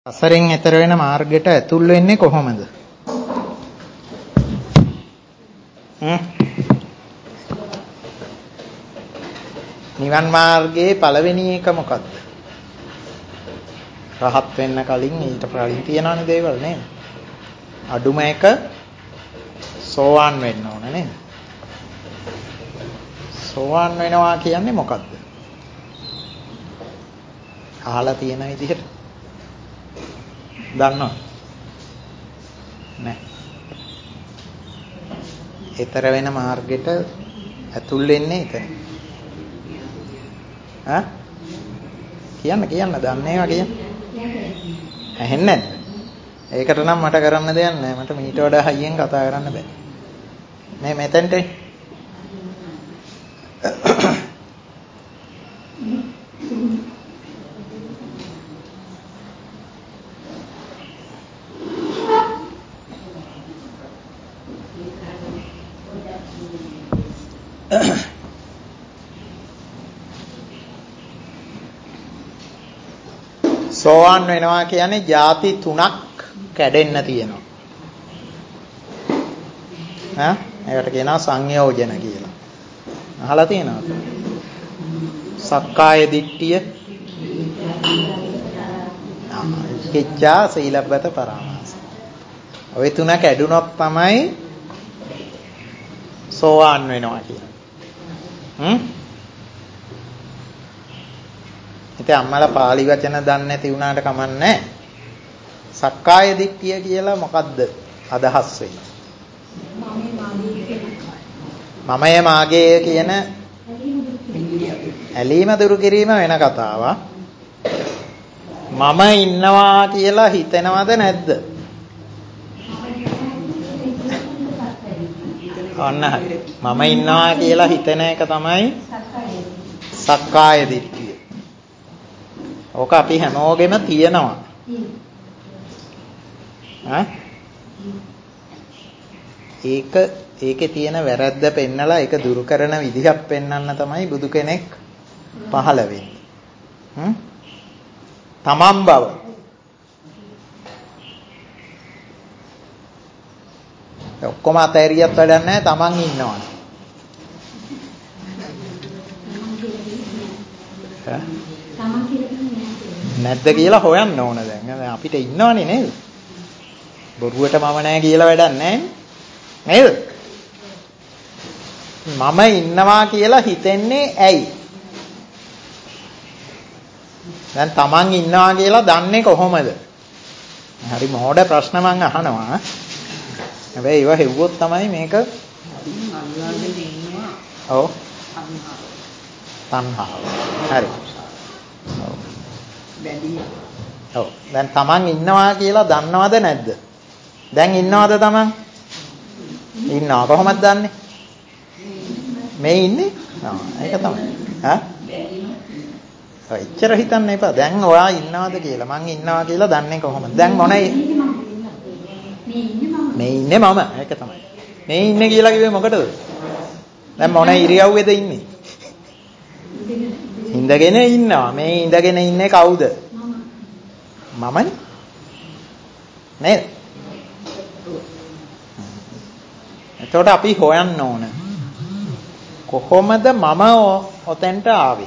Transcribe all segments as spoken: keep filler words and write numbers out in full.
අසරෙන් එතර වෙන මාර්ගයට ඇතුල් වෙන්නේ කොහොමද? නිවන් මාර්ගයේ පළවෙනි එක මොකක්ද? රහත් වෙන්න කලින් ඊට කලින් තියනවනේ දේවල් නේද? අඩුම එක සෝවාන් වෙන්න ඕන නේද? සෝවාන් වෙනවා කියන්නේ මොකක්ද? අහලා තියෙන විදිහට දන්නවද? නැහැ. ඊතර වෙන මාර්ගෙට ඇතුල් වෙන්නේ එතන. ඈ? කියන්න කියන්න දන්නේ ඒවා කියන්න. ඇහෙන්නේ නැද්ද? ඒකට නම් මට කරන්න දෙයක් නැහැ. මට මීට වඩා හයියෙන් කතා කරන්න බෑ. මේ මෙතෙන්ට සෝවාන් වෙනවා කියන්නේ ಜಾති තුනක් කැඩෙන්න තියෙනවා. ඈ ඒකට කියනවා සංයෝජන කියලා. අහලා තියෙනවද? සක්කාය දිට්ඨිය, කිච්ඡා, සීලබ්බත පරාමාස. ඔය තුන කැඩුනොත් තමයි සෝවාන් වෙනවා කියන්නේ. හ්ම්? ඉතින් අම්මලා පාලි වචන දන්නේ නැති වුණාට කමන්නේ. සක්කාය දිට්ඨිය කියලා මොකද්ද අදහස් වෙන්නේ? මමයේ මාගේ කියන ඇලීම දුරු කිරීම වෙන කතාවක්. මම ඉන්නවා කියලා හිතනවද නැද්ද? අන්න හරි. මම ඉන්නවා කියලා හිතන එක තමයි සක්කාය දිට්ඨිය. ඕක අපි හැමෝගෙම තියෙනවා. ඈ? ඒක ඒකේ තියෙන වැරද්ද පෙන්නලා ඒක දුරු කරන විදිහක් පෙන්වන්න තමයි බුදු කෙනෙක් පහළ වෙන්නේ. හ්ම්? තමන් බව. ඔක්කොම අතෑරියත් වැඩක් නැහැ තමන් ඉන්නවා. ඈ? තමන් කියලා නැද්ද කියලා හොයන්න ඕන දැන්. අපිට ඉන්නවනේ නේද? බොරුවට මම නැහැ කියලා වැඩක් නැහැ නේද? මම ඉන්නවා කියලා හිතෙන්නේ ඇයි? දැන් තමන් ඉන්නවා කියලා දන්නේ කොහොමද? හරි මොඩ ප්‍රශ්න මං අහනවා. හැබැයි ඒව හෙව්වොත් තමයි මේක අල්ලගෙන ඉන්නවා. ඔව්. තණ්හාව. හරි. ඔව්. බැඳීම. ඔව්. දැන් තමන් ඉන්නවා කියලා දන්නවද නැද්ද? දැන් ඉන්නවද තමන්? ඉන්නවා. කොහොමද දන්නේ? මේ ඉන්නේ? ආ ඒක තමයි. හා? ඔය ඉච්චර හිතන්න එපා. දැන් ඔයා ඉන්නවද කියලා. මං ඉන්නවා කියලා දන්නේ කොහොමද? දැන් මොනේ? මේ ඉන්නේ මම. ඒක තමයි. මේ ඉන්නේ කියලා කිව්වේ මොකටද? දැන් මොන ඉරියව්වේද ඉන්නේ? ඉඳගෙන ඉන්නවා. මේ ඉඳගෙන ඉන්නේ කවුද? මමනේ. නේද? එතකොට අපි හොයන්න ඕන. කොහොමද මම ඔතෙන්ට ආවේ?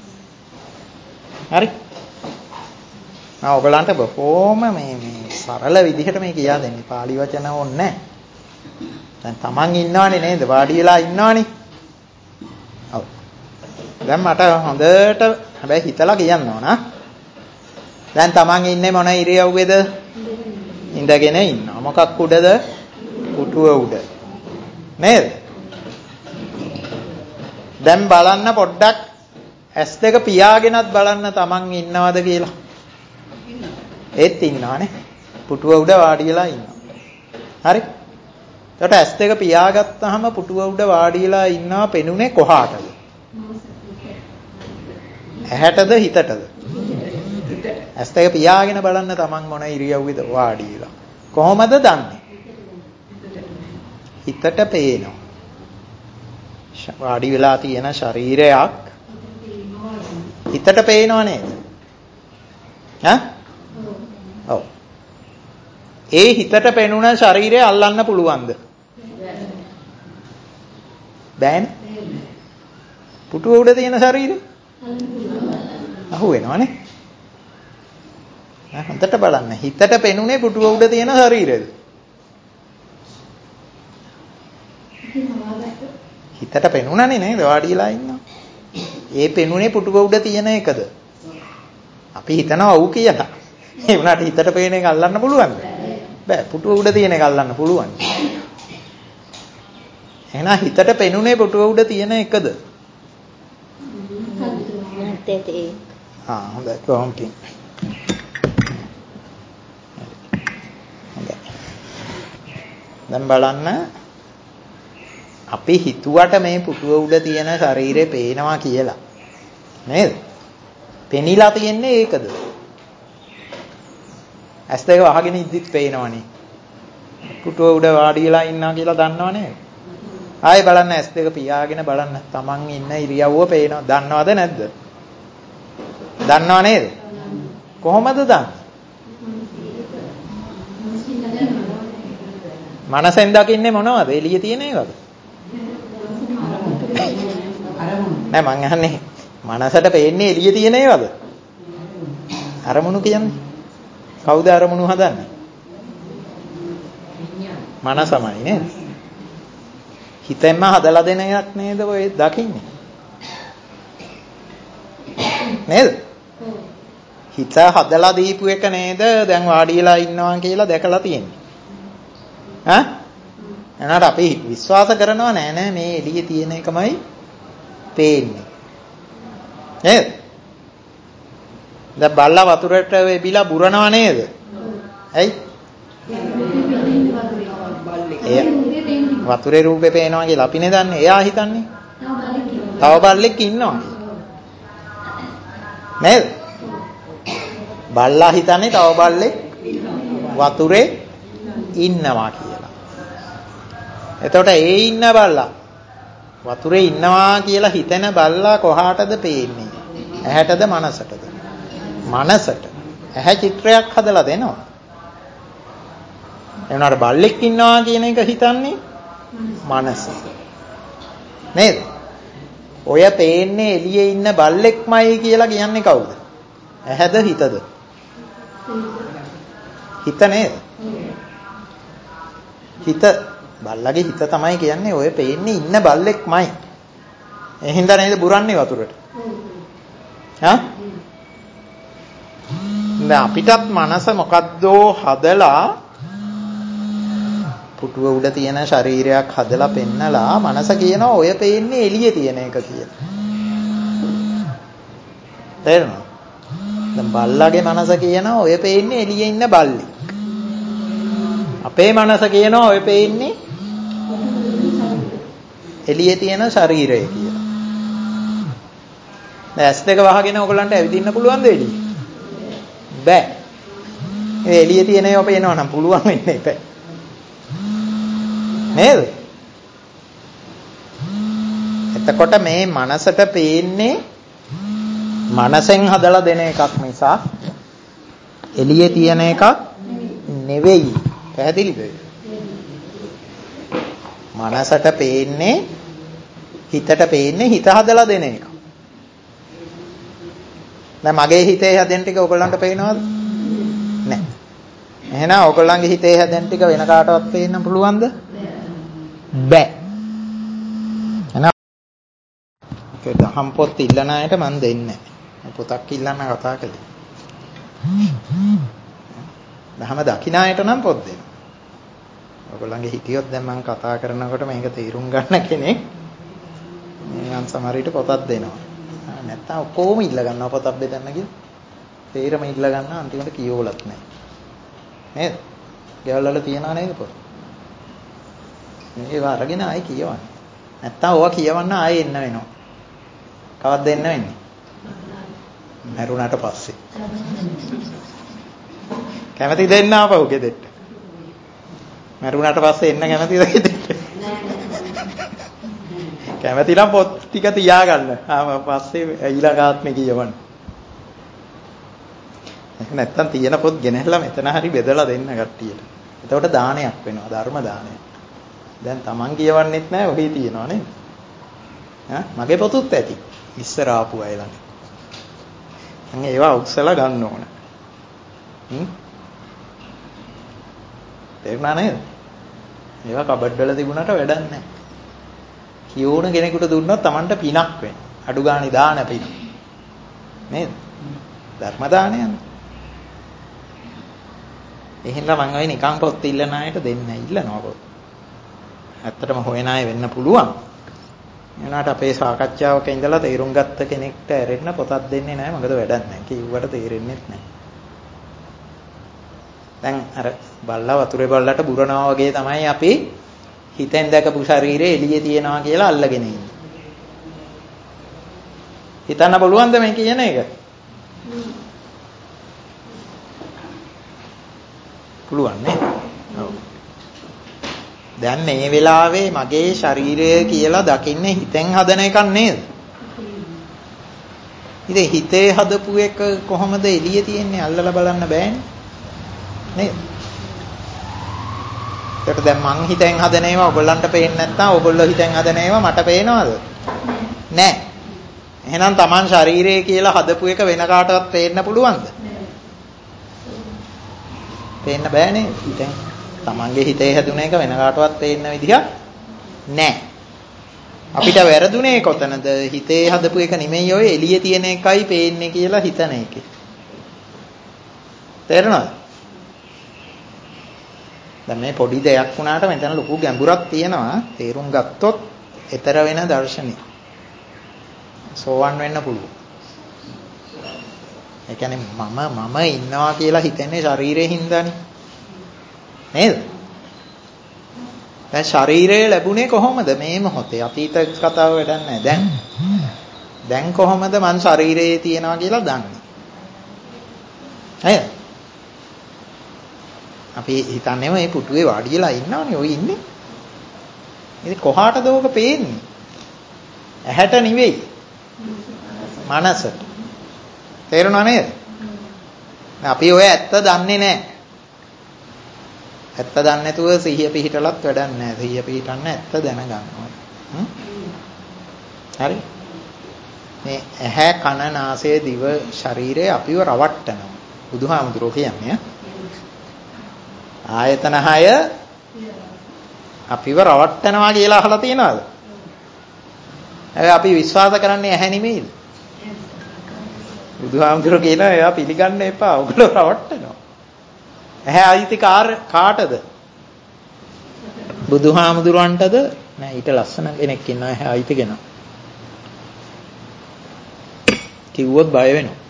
හරි? මම ඔයගලන්ට බොහොම මේ මේ සරල විදිහට මේ කියා දෙන්නේ. පාලි වචන ඕනේ නැහැ. දැන් තමන් ඉන්නවනේ නේද? වාඩි වෙලා ඉන්නවනේ. ඔව්. දැන් මට හොඳට හැබැයි හිතලා කියන්න ඕන. දැන් තමන් ඉන්නේ මොන ඉරියව්වේද? ඉඳගෙන ඉන්නවා. මොකක් උඩද? පුටුව උඩ. නේද? දැන් බලන්න පොඩ්ඩක් ඇස් දෙක පියාගෙනත් බලන්න තමන් ඉන්නවද කියලා. ඒත් ඉන්නවනේ. පුටුව උඩ වාඩි වෙලා ඉන්නවා. හරි? එතකොට ඇස් දෙක පියාගත්තාම පුටුව උඩ වාඩි වෙලා ඉන්නවා පෙනුනේ කොහාටද? ඇහැටද හිතටද? ඇස් දෙක පියාගෙන බලන්න තමන් මොන ඉරියව්වේද වාඩි වෙලා. කොහොමද දන්නේ? හිතට පේනවා. වාඩි වෙලා තියෙන ශරීරයක් හිතට පේනව නේද? ඈ? ඔව්. ඒ හිතට පෙනුන ශරීරය අල්ලන්න පුළුවන්ද? බෑනේ. පුටුව උඩ තියෙන ශරීරය අහු වෙනවනේ. හොඳට බලන්න. හිතට පෙනුනේ පුටුව උඩ තියෙන ශරීරයද? හිතට පෙනුණානේ නේද? වාඩිලා ඉන්නවා. ඒ පෙනුනේ පුටුව උඩ තියෙන එකද? අපි හිතනවා ඔව් කියලා. ඒ වුණාට හිතට පේන එක අල්ලන්න පුළුවන්ද? බෑ. පුටුව උඩ තියෙන එක අල්ලන්න පුළුවන්. එහෙනම් හිතට පෙනුනේ පුටුව උඩ තියෙන එකද? ආ හොඳයි. කොහොමද? හොඳයි. දැන් බලන්න අපි හිතුවට මේ පුටුව උඩ තියෙන ශරීරේ පේනවා කියලා. නේද? පෙනිලා තියන්නේ ඒකද? ඇස් දෙක වහගෙන ඉද්දිත් පේනවනේ. පුටුව උඩ වාඩිලා ඉන්නවා කියලා දන්නව නේද? ආයෙ බලන්න ඇස් දෙක පියාගෙන බලන්න. Taman ඉන්න ඉරියව්ව පේනවා. දන්නවද නැද්ද? දන්නව නේද? කොහොමද දන්නේ? මනසෙන් දකින්නේ මොනවද? එළියේ තියෙන ඒවාද? නෑ මං අහන්නේ මනසට පේන්නේ එළියේ තියෙන ඒවාද? අරමුණු කියන්නේ. කවුද අරමුණු හදන්නේ? මනසමයි නේද? හිතෙන්ම හදලා දෙන එකක් නේද ඔය දකින්නේ? නේද? හිත හදලා දීපු එක නේද දැන් වාඩිලා ඉන්නවා කියලා දැකලා තියෙන්නේ. ඈ? එනකට අපි විශ්වාස කරනවා නෑ නෑ මේ එළියේ තියෙන එකමයි පේන්නේ. නේද? දැන් බල්ලා වතුරට වෙබිලා බුරනවා නේද? ඇයි? එය වතුරේ රූපේ පේනවා කියලා අපිනේ දන්නේ. එයා හිතන්නේ තව බල්ලෙක් ඉන්නවා නේද? බල්ලා හිතන්නේ තව බල්ලෙක් වතුරේ ඉන්නවා කියලා. එතකොට ඒ ඉන්න බල්ලා වතුරේ ඉන්නවා කියලා හිතෙන බල්ලා කොහාටද පේන්නේ? ඇහැටද මනසටද? මනසට. ඇහැ චිත්‍රයක් හදලා දෙනවා. එවනාට බල්ලෙක් ඉන්නවා කියන එක හිතන්නේ මනස. නේද? ඔය පේන්නේ එළියේ ඉන්න බල්ලෙක්මයි කියලා කියන්නේ කවුද? ඇහැද හිතද? හිත නේද? හිත බල්ලගේ හිත තමයි කියන්නේ ඔය පේන්නේ ඉන්න බල්ලෙක්මයි. ඒ හින්දා නේද බුරන්නේ වතුරට? හා? දැන් අපිටත් මනස මොකද්දෝ හදලා පුටුව උඩ තියෙන ශරීරයක් හදලා පෙන්නලා මනස කියනවා ඔය පේන්නේ එළියේ තියෙන එක කියලා. තේරෙනවද? දැන් බල්ලගේ මනස කියනවා ඔය පේන්නේ එළියේ ඉන්න බල්ලෙක්. අපේ මනස කියනවා ඔය පේන්නේ එළියේ තියෙන ශරීරය කියලා. දැන් ඇස් දෙක වහගෙන ඔයගලන්ට ඇවිදින්න පුළුවන්ද එළියේ? බෑ. ඒ එළියේ තියෙන ඒවා පේනවා නම් පුළුවන් වෙන්නේ නැහැ. නේද? එතකොට මේ මනසට පේන්නේ මනසෙන් හදලා දෙන එකක් නිසා එළියේ තියෙන එකක් නෙවෙයි. පැහැදිලිද? මනසට පේන්නේ හිතට පේන්නේ හිත හදලා දෙන එක. දැන් මගේ හිතේ හැදෙන ටික ඔයගොල්ලන්ට පේනවද? නැහැ. එහෙනම් ඔයගොල්ලන්ගේ හිතේ හැදෙන ටික වෙන කාටවත් පේන්න පුළුවන්ද? බෑ. එහෙනම් ඒක දහම් පොත් ඉල්ලන අයට මන් දෙන්නේ නැහැ. පොතක් ඉල්ලන්න කතා කළේ. දහම දකින්න අයට නම් පොත් දෙන්න. ඔයගොල්ලන්ගේ හිතියොත් දැන් මම කතා කරනකොට මේක තේරුම් ගන්න කෙනෙක් මම සමහර විට පොතක් දෙනවා. නැත්තම් ඔක්කොම ඉල්ල ගන්නවා පොතක් බෙදන්න කියලා. තේරම ඉල්ල ගන්න අන්තිමට කියවලත් නැහැ. නේද? ගෙවල් වල තියනා නේද පොත? මේවා අරගෙන ආයි කියවන්න. නැත්තම් ඕවා කියවන්න ආයෙ එන්න වෙනවා. කවද්ද එන්න වෙන්නේ? මරුණාට පස්සේ. කැමති දෙන්න ආපහු ගෙදෙට්ට. මරුණාට පස්සේ එන්න කැමතිද ගෙදෙට්ට? කැමති නම් පොත් ටික තියාගන්න. ආ පස්සේ ඊළඟ ආත්මේ කියවන්න. ඒක නැත්තම් තියෙන පොත් ගෙනහැලා මෙතන හරි බෙදලා දෙන්න කට්ටියට. එතකොට දානයක් වෙනවා ධර්ම දානයක්. දැන් Taman කියවන්නෙත් නැහැ ඔහි තියනවා නේද? ඈ මගේ පොතුත් ඇති. ඉස්සර ආපු අය ළඟ. අන්න ඒවා උත්සලා ගන්න ඕන. හ්ම්. තේරුණා නේද? ඒවා කබඩ් වල තිබුණාට වැඩක් නැහැ. කියෝන කෙනෙකුට දුන්නොත් Tamanට පිනක් වෙනවා. අඩු ගානේ දාන පින. නේද? ධර්ම දානයනේ. එහෙනම් මම ඔය නිකන් පොත් ඉල්ලන අයට දෙන්න ඉල්ලනවා පොත්. ඇත්තටම හොයන අය වෙන්න පුළුවන්. එනවාට අපේ සාකච්ඡාවක ඉඳලා තේරුම් ගත්ත කෙනෙක්ට ඇරෙන්න පොතක් දෙන්නේ නැහැ. මොකද වැඩක් නැහැ. කිව්වට තේරෙන්නේ නැහැ. දැන් අර බල්ලා වතුරේ බල්ලට බුරනවා වගේ තමයි අපි හිතෙන් දැකපු ශරීරය එළියේ තියනවා කියලා අල්ලගෙන ඉන්නේ. හිතන්න බලුවන්ද මේ කියන එක? පුළුවන් නේ. ඔව්. දැන් මේ වෙලාවේ මගේ ශරීරය කියලා දකින්නේ හිතෙන් හදන එකක් නේද? ඉතින් හිතේ හදපු එක කොහොමද එළියේ තියෙන්නේ අල්ලලා බලන්න බෑනේ. නේද? ඒකට දැන් මං හිතෙන් හදන ඒවා ඔයගොල්ලන්ට පේන්නේ නැත්නම් ඔයගොල්ලෝ හිතෙන් හදන ඒවා මට පේනවද? නෑ. එහෙනම් Taman ශරීරය කියලා හදපු එක වෙන කාටවත් පේන්න පුළුවන්ද? පේන්න බෑනේ. හිතෙන් Tamanගේ හිතේ හැදුන එක වෙන කාටවත් පේන්න විදිහක් නෑ. අපිට වැරදුනේ කොතනද? හිතේ හදපු එක නෙමෙයි ඔය එළියේ තියෙන එකයි පේන්නේ කියලා හිතන එකේ. තේරෙනවද? දැන් මේ පොඩි දෙයක් වුණාට මෙතන ලොකු ගැඹුරක් තියෙනවා. තේරුම් ගත්තොත් ඊතර වෙන දර්ශනය. සෝවන් වෙන්න පුළුවන්. ඒ කියන්නේ මම මම ඉන්නවා කියලා හිතන්නේ ශරීරයෙන් හින්දානේ. නේද? දැන් ශරීරය ලැබුණේ කොහොමද මේ මොහොතේ? අතීත කතාව වැඩක් නැහැ. දැන් දැන් කොහොමද මං ශරීරයේ තියනවා කියලා දන්නේ? නේද? අපි හිතන්නේ මේ පුටුවේ වාඩිලා ඉන්නවනේ ඔය ඉන්නේ. ඉතින් කොහාටද ඕක පේන්නේ? ඇහැට නෙවෙයි. මනසට. තේරුණා නේද? අපි ඔය ඇත්ත දන්නේ නැහැ. ඇත්ත දන්නේ නැතුව සිහිය පිහිටලත් වැඩක් නැහැ. සිහිය පිහිටන්න ඇත්ත දැනගන්න ඕනේ. හරි? මේ ඇහැ කන නාසය දිව ශරීරය අපිව රවට්ටනවා. බුදුහාමුදුරුවෝ කියන්නේ ආයතන හය අපිව රවට්ටනවා කියලා අහලා තියෙනවද? හැබැයි අපි විශ්වාස කරන්නේ ඇහැ නෙමෙයිද? බුදුහාමුදුරුවෝ කියනවා එයා පිළිගන්න එපා. ඔයගොල්ලෝ රවට්ටනවා. ඇහැ අයිති කාටද? බුදුහාමුදුරන්ටද? නෑ ඊට ලස්සන කෙනෙක් ඉන්නවා ඇහැ අයිති කෙනා. කිව්වොත් බය වෙනවා.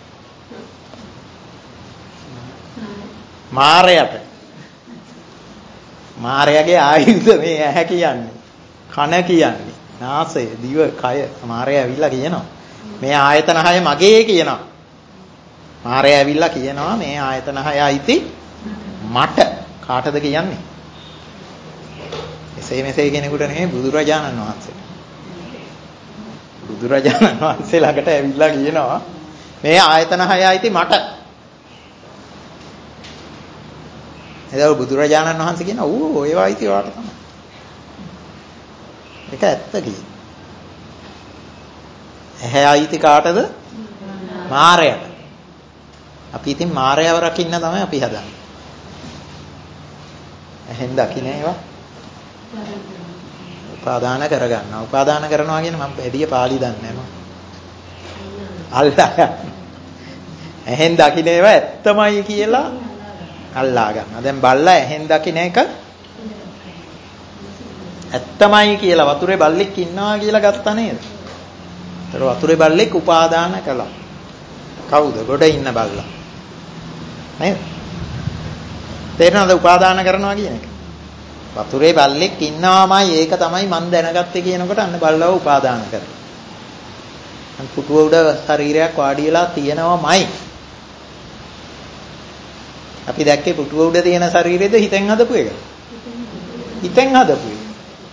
මාරයට. මාරයාගේ ආයුධ මේ ඇහැ කියන්නේ. කන කියන්නේ. නාසය, දිව, කය. මාරයා ඇවිල්ලා කියනවා. මේ ආයතන හය මගේ කියනවා. මාරයා ඇවිල්ලා කියනවා මේ ආයතන හය අයිති මට. කාටද කියන්නේ? එසේ මෙසේ කෙනෙකුට නෙමෙයි බුදුරජාණන් වහන්සේ. බුදුරජාණන් වහන්සේ ළඟට ඇවිල්ලා කියනවා මේ ආයතන හය අයිති මට. එදා බුදුරජාණන් වහන්සේ කියනවා ඌ ඒවා අයිති වාට තමයි. ඒක ඇත්ත කියන්නේ. ඇහැ අයිති කාටද? මාරයට. අපි ඉතින් මාරයව රකින්න තමයි අපි හදන්නේ. ඇහෙන් දකින්න ඒවා උපාදාන කරගන්නවා. උපාදාන කරනවා කියන්නේ මම වැඩි පාළි දන්නේ නැහැ මම. අල්ලා. ඇහෙන් දකින්න ඒවා ඇත්තමයි කියලා අල්ලා ගන්නවා. දැන් බල්ලා ඇහෙන් දකින්න එක ඇත්තමයි කියලා වතුරේ බල්ලෙක් ඉන්නවා කියලා ගත්තා නේද? ඒතර වතුරේ බල්ලෙක් උපාදාන කළා. කවුද? ගොඩ ඉන්න බල්ලා. නේද? තේරෙනවද උපාදාන කරනවා කියන එක? වතුරේ බල්ලෙක් ඉන්නවාමයි ඒක තමයි මම දැනගත්තේ කියනකොට අන්න බල්ලව උපාදාන කරනවා. අන් පුටුව උඩ ශරීරයක් වාඩි වෙලා තියෙනවාමයි. අපි දැක්කේ පුටුව උඩ තියෙන ශරීරෙද හිතෙන් හදපු එක? හිතෙන් හදපු එක.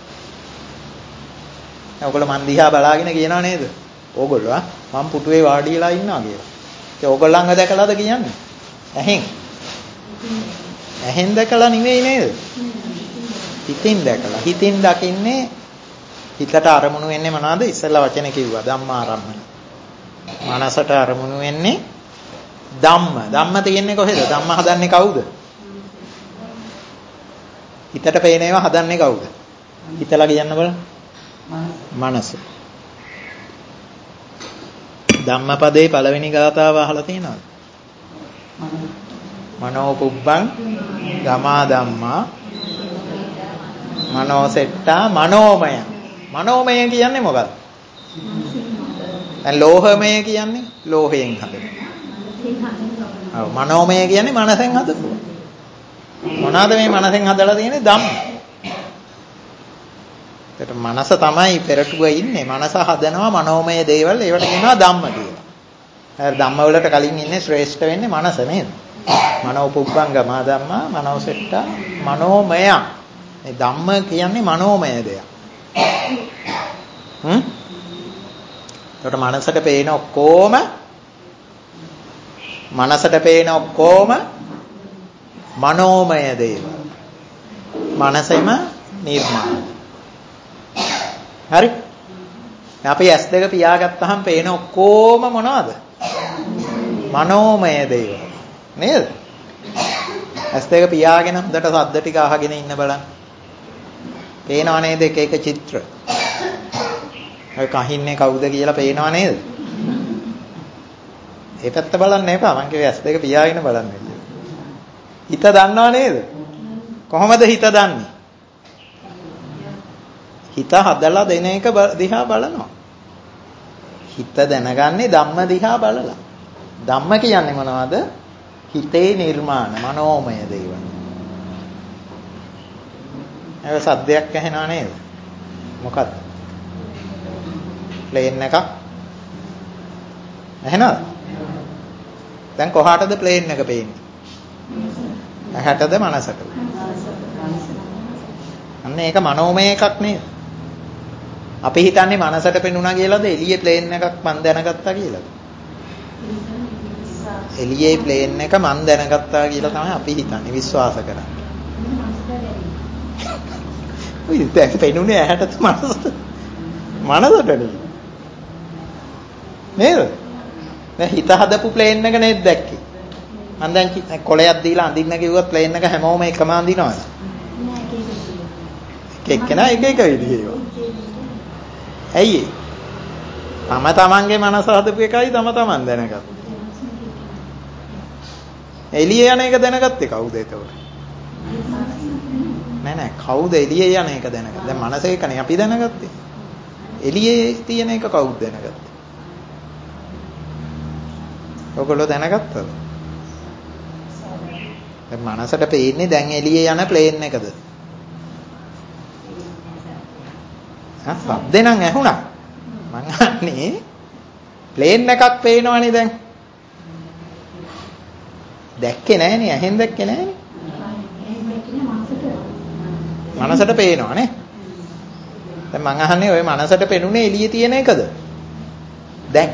ඔයගොල්ලෝ මන් දිහා බලාගෙන කියනවා නේද? ඕගොල්ලෝ මම පුටුවේ වාඩි වෙලා ඉන්නවා කියලා. ඒ ඕගොල්ලන්ව දැකලාද කියන්නේ? ඇහෙන්. ඇහෙන් දැකලා නෙවෙයි නේද? හිතින් දැකලා. හිතින් දකින්නේ හිතට අරමුණු වෙන්නේ මොනවද? ඉස්සෙල්ලා වචනේ කිව්වා ධම්මාරම්මන. මනසට අරමුණු වෙන්නේ ධම්ම. ධම්ම තියෙන්නේ කොහෙද? ධම්ම හදන්නේ කවුද? හිතට පේන ඒවා හදන්නේ කවුද? හිතලා කියන්න බලන්න. මනස. ධම්මපදේ පළවෙනි ගාථාව අහලා තියෙනවද? මනෝ පුබ්බං ගමා ධම්මා මනෝ සෙට්ටා මනෝමය. මනෝමය කියන්නේ මොකක්ද? දැන් ලෝහමය කියන්නේ ලෝහයෙන් හදන. ඔව් මනෝමය කියන්නේ මනසෙන් හදපුවා. මොනවාද මේ මනසෙන් හදලා තියෙන්නේ? ධම්ම. ඒකට මනස තමයි පෙරටුව ඉන්නේ. මනස හදනවා මනෝමය දේවල්. ඒවට කියනවා ධම්ම කියලා. හරි ධම්ම වලට කලින් ඉන්නේ ශ්‍රේෂ්ඨ වෙන්නේ මනස නේද? මනෝ පුබ්බංගම ධම්මා මනෝ සෙට්ටා මනෝමය. මේ ධම්ම කියන්නේ මනෝමය දෙයක්. හ්ම්? ඒකට මනසට පේන ඔක්කොම මනසට පේන ඔක්කොම මනෝමය දේවල්. මනසෙම නිර්මාණය. හරි? අපි ඇස් දෙක පියාගත්තාම පේන ඔක්කොම මොනවද? මනෝමය දේවල්. නේද? ඇස් දෙක පියාගෙන හොඳට සද්ද ටික අහගෙන ඉන්න බලන්න. පේනව නේද එක එක චිත්‍ර? ඔය කහින්නේ කවුද කියලා පේනව නේද? ඒ පැත්ත බලන්න එපා. මං කිව්වේ ඇස් දෙක පියාගෙන බලන්න කියලා. හිත දන්නව නේද? කොහොමද හිත දන්නේ? හිත හදලා දෙන එක දිහා බලනවා. හිත දැනගන්නේ ධම්ම දිහා බලලා. ධම්ම කියන්නේ මොනවද? හිතේ නිර්මාණ මනෝමය දේවල්. ඒක සද්දයක් ඇහෙනව නේද? මොකද්ද? ප්ලේන් එකක් ඇහෙනවද? දැන් කොහාටද ප්ලේන් එක පේන්නේ? ඇහැටද මනසටද? අන්න ඒක මනෝමය එකක් නේද? අපි හිතන්නේ මනසට පෙනුණා කියලාද එළියේ ප්ලේන් එකක් මන් දැනගත්තා කියලාද? එළියේ ප්ලේන් එක මන් දැනගත්තා කියලා තමයි අපි හිතන්නේ විශ්වාස කරන්නේ. ඔය දැන් පෙනුනේ ඇහැටද මනසට? මනසට නෙවෙයි. නේද? දැන් හිත හදපු ප්ලේන් එක නේද දැක්කේ? මම දැන් කොලයක් දීලා අඳින්න කිව්වොත් ප්ලේන් එක හැමෝම එකම අඳිනවද? එක එක්කෙනා එක එක විදිහේ. ඇයි ඒ? තම තමන්ගේ මනස හදපු එකයි තම තමන් දැනගත්තා. එළියේ යන එක දැනගත්තේ කවුද එතකොට? නෑ නෑ කවුද එළියේ යන එක දැනගත්තේ? දැන් මනස එකනේ අපි දැනගත්තේ. එළියේ තියෙන එක කවුද දැනගත්තේ? ඔයගොල්ලෝ දැනගත්තද? දැන් මනසට පේන්නේ දැන් එළියේ යන ප්ලේන් එකද? හා සද්දේ නම් ඇහුණා. මං අහන්නේ ප්ලේන් එකක් පේනවනේ දැන්. දැක්කේ නෑනේ ඇහෙන් දැක්කේ නෑනේ. මනසට පේනවනේ. දැන් මං අහන්නේ ඔය මනසට පෙනුනේ එළියේ තියෙන එකද? දැන්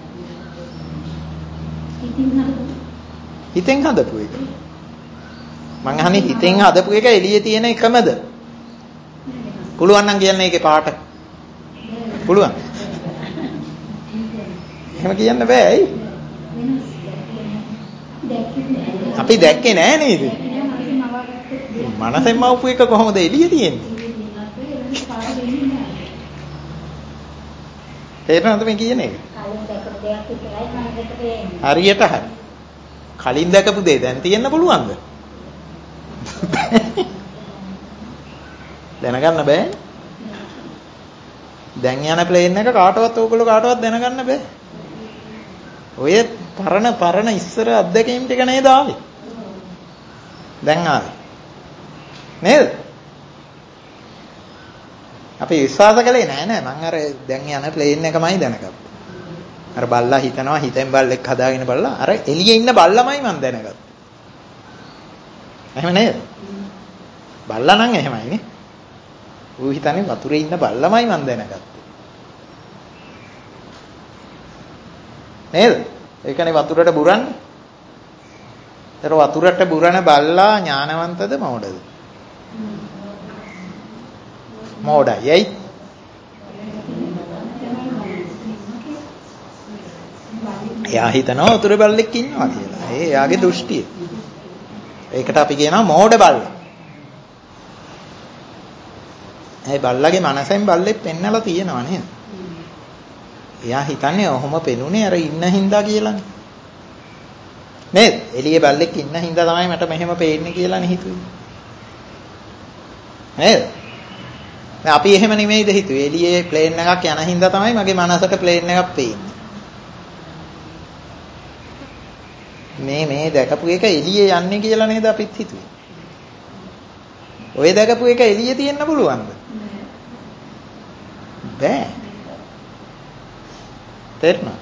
හිතෙන් හදපු එක. මං අහන්නේ හිතෙන් හදපු එක එළියේ තියෙන එකමද? පුළුවන් නම් කියන්න ඒකේ පාට. පුළුවන්. එහෙම කියන්න බෑ ඇයි? අපි දැක්කේ නෑ නේද? මනසෙන් මවපු එක කොහොමද එළියේ තියෙන්නේ? තේරෙනවද මේ කියන්නේ? හරියට හරි. කලින් දැකපු දේ දැන් තියෙන්න පුළුවන්ද? දැනගන්න බෑ. දැන් යන ප්ලේන් එක කාටවත් ඕගොල්ලෝ කාටවත් දැනගන්න බෑ. ඔය පරණ පරණ ඉස්සර අත්දැකීම් ටික නේද ආවේ? දැන් ආවේ. නේද? අපි විශ්වාස කළේ නෑ නෑ මං අර දැන් යන ප්ලේන් එකමයි දැනගත්තා. අර බල්ලා හිතනවා හිතෙන් බල්ලෙක් හදාගෙන බල්ලා අර එළියේ ඉන්න බල්ලාමයි මං දැනගත්තා. එහෙම නේද? බල්ලා නම් එහෙමයිනේ. ඌ හිතන්නේ වතුරේ ඉන්න බල්ලාමයි මං දැනගත්තේ. නේද? ඒකනේ වතුරට බුරන්නේ. ඒතර වතුරට බුරන බල්ලා ඥානවන්තද මෝඩද? මෝඩයි. ඇයි? එයා හිතනවා වතුර බල්ලෙක් ඉන්නවා කියලා. ඒ එයාගේ දෘෂ්ටිය. ඒකට අපි කියනවා මෝඩ බල්ලා. ඒ බල්ලගේ මනසෙන් බල්ලෙක් පෙන්නලා තියෙනවා නේද? එයා හිතන්නේ ඔහොම පෙනුනේ අර ඉන්න හින්දා කියලානේ. නේද? එළියේ බල්ලෙක් ඉන්න හින්දා තමයි මට මෙහෙම පේන්නේ කියලානේ හිතුවේ. නේද? දැන් අපි එහෙම නෙමෙයිද හිතුවේ. එළියේ ප්ලේන් එකක් යන හින්දා තමයි මගේ මනසට ප්ලේන් එකක් පේන්නේ. මේ මේ දැකපු එක එළියේ යන්නේ කියලා නේද අපිත් හිතුවේ. ඔය දැකපු එක එළියේ තියෙන්න පුළුවන්ද? බෑ. තේරුණා?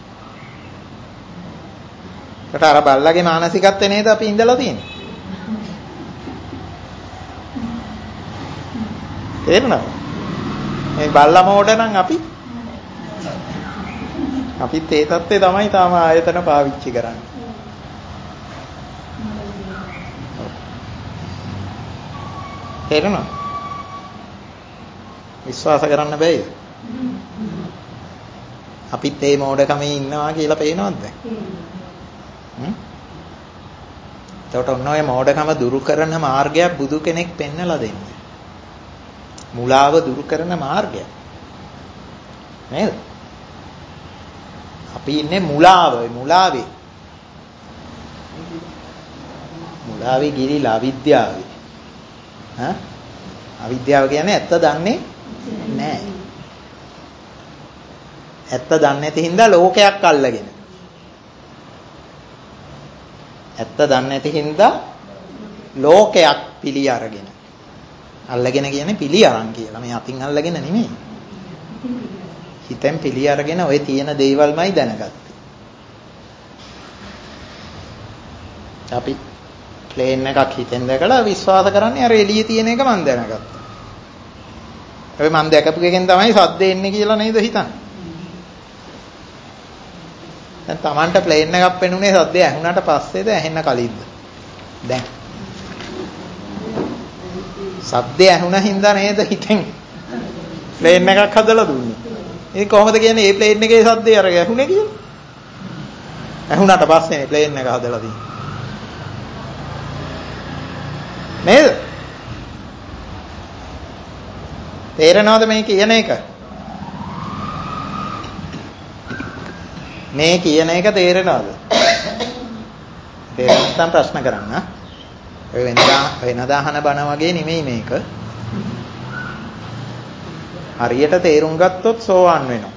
ඒකට අර බල්ලගේ මානසිකත්වය නේද අපි ඉඳලා තියෙන්නේ. තේරුණාද? මේ බල්ලා මෝඩ නම් අපි අපිත් ඒ තත්ත්වේ තමයි තාම ආයතන පාවිච්චි කරන්නේ. තේරුණා? විශ්වාස කරන්න බෑද? අපිත් ඒ මෝඩකමේ ඉන්නවා කියලා පේනවද දැන්? හ්ම්? එතකොට ඔන්න ඔය මෝඩකම දුරු කරන මාර්ගයක් බුදු කෙනෙක් පෙන්නලා දෙන්නේ. මුලාව දුරු කරන මාර්ගය. නේද? අපි ඉන්නේ මුලාව, මුලාවේ. මුලාවේ ගිරිලා අවිද්‍යාවේ. ඈ? අවිද්‍යාව කියන්නේ ඇත්ත දන්නේ නැහැ. ඇත්ත දන්නේ නැති හින්දා ලෝකයක් අල්ලගෙන. ඇත්ත දන්නේ නැති හින්දා ලෝකයක් පිළි අරගෙන. අල්ලගෙන කියන්නේ පිළි අරන් කියලා. මේ අතින් අල්ලගෙන නෙමෙයි. හිතෙන් පිළි අරගෙන ඔය තියෙන දේවල්මයි දැනගත්තේ. අපි ප්ලේන් එකක් හිතෙන් දැකලා විශ්වාස කරන්නේ අර එළියේ තියෙන එක මම දැනගත්තා. හැබැයි මම දැකපු එකෙන් තමයි සද්ද එන්නේ කියලා නේද හිතන්නේ. දැන් Tamanට ප්ලේන් එකක් පෙනුනේ සද්ද ඇහුණාට පස්සේද ඇහෙන්න කලින්ද? දැන් සද්ද ඇහුණ හින්දා නේද හිතෙන් ප්ලේන් එකක් හදලා දුන්නේ. ඉතින් කොහොමද කියන්නේ මේ ප්ලේන් එකේ සද්දේ අර ඇහුනේ කියලා? ඇහුණාට පස්සේනේ ප්ලේන් එක හදලා තියෙන්නේ. නේද? තේරෙනවද මේ කියන එක? මේ කියන එක තේරෙනවද? තේරෙන්න නැත්නම් ප්‍රශ්න කරන්න. ඔය වෙනදා වෙනදා අහන බණ වගේ නෙමෙයි මේක. හරියට තේරුම් ගත්තොත් සෝවාන් වෙනවා.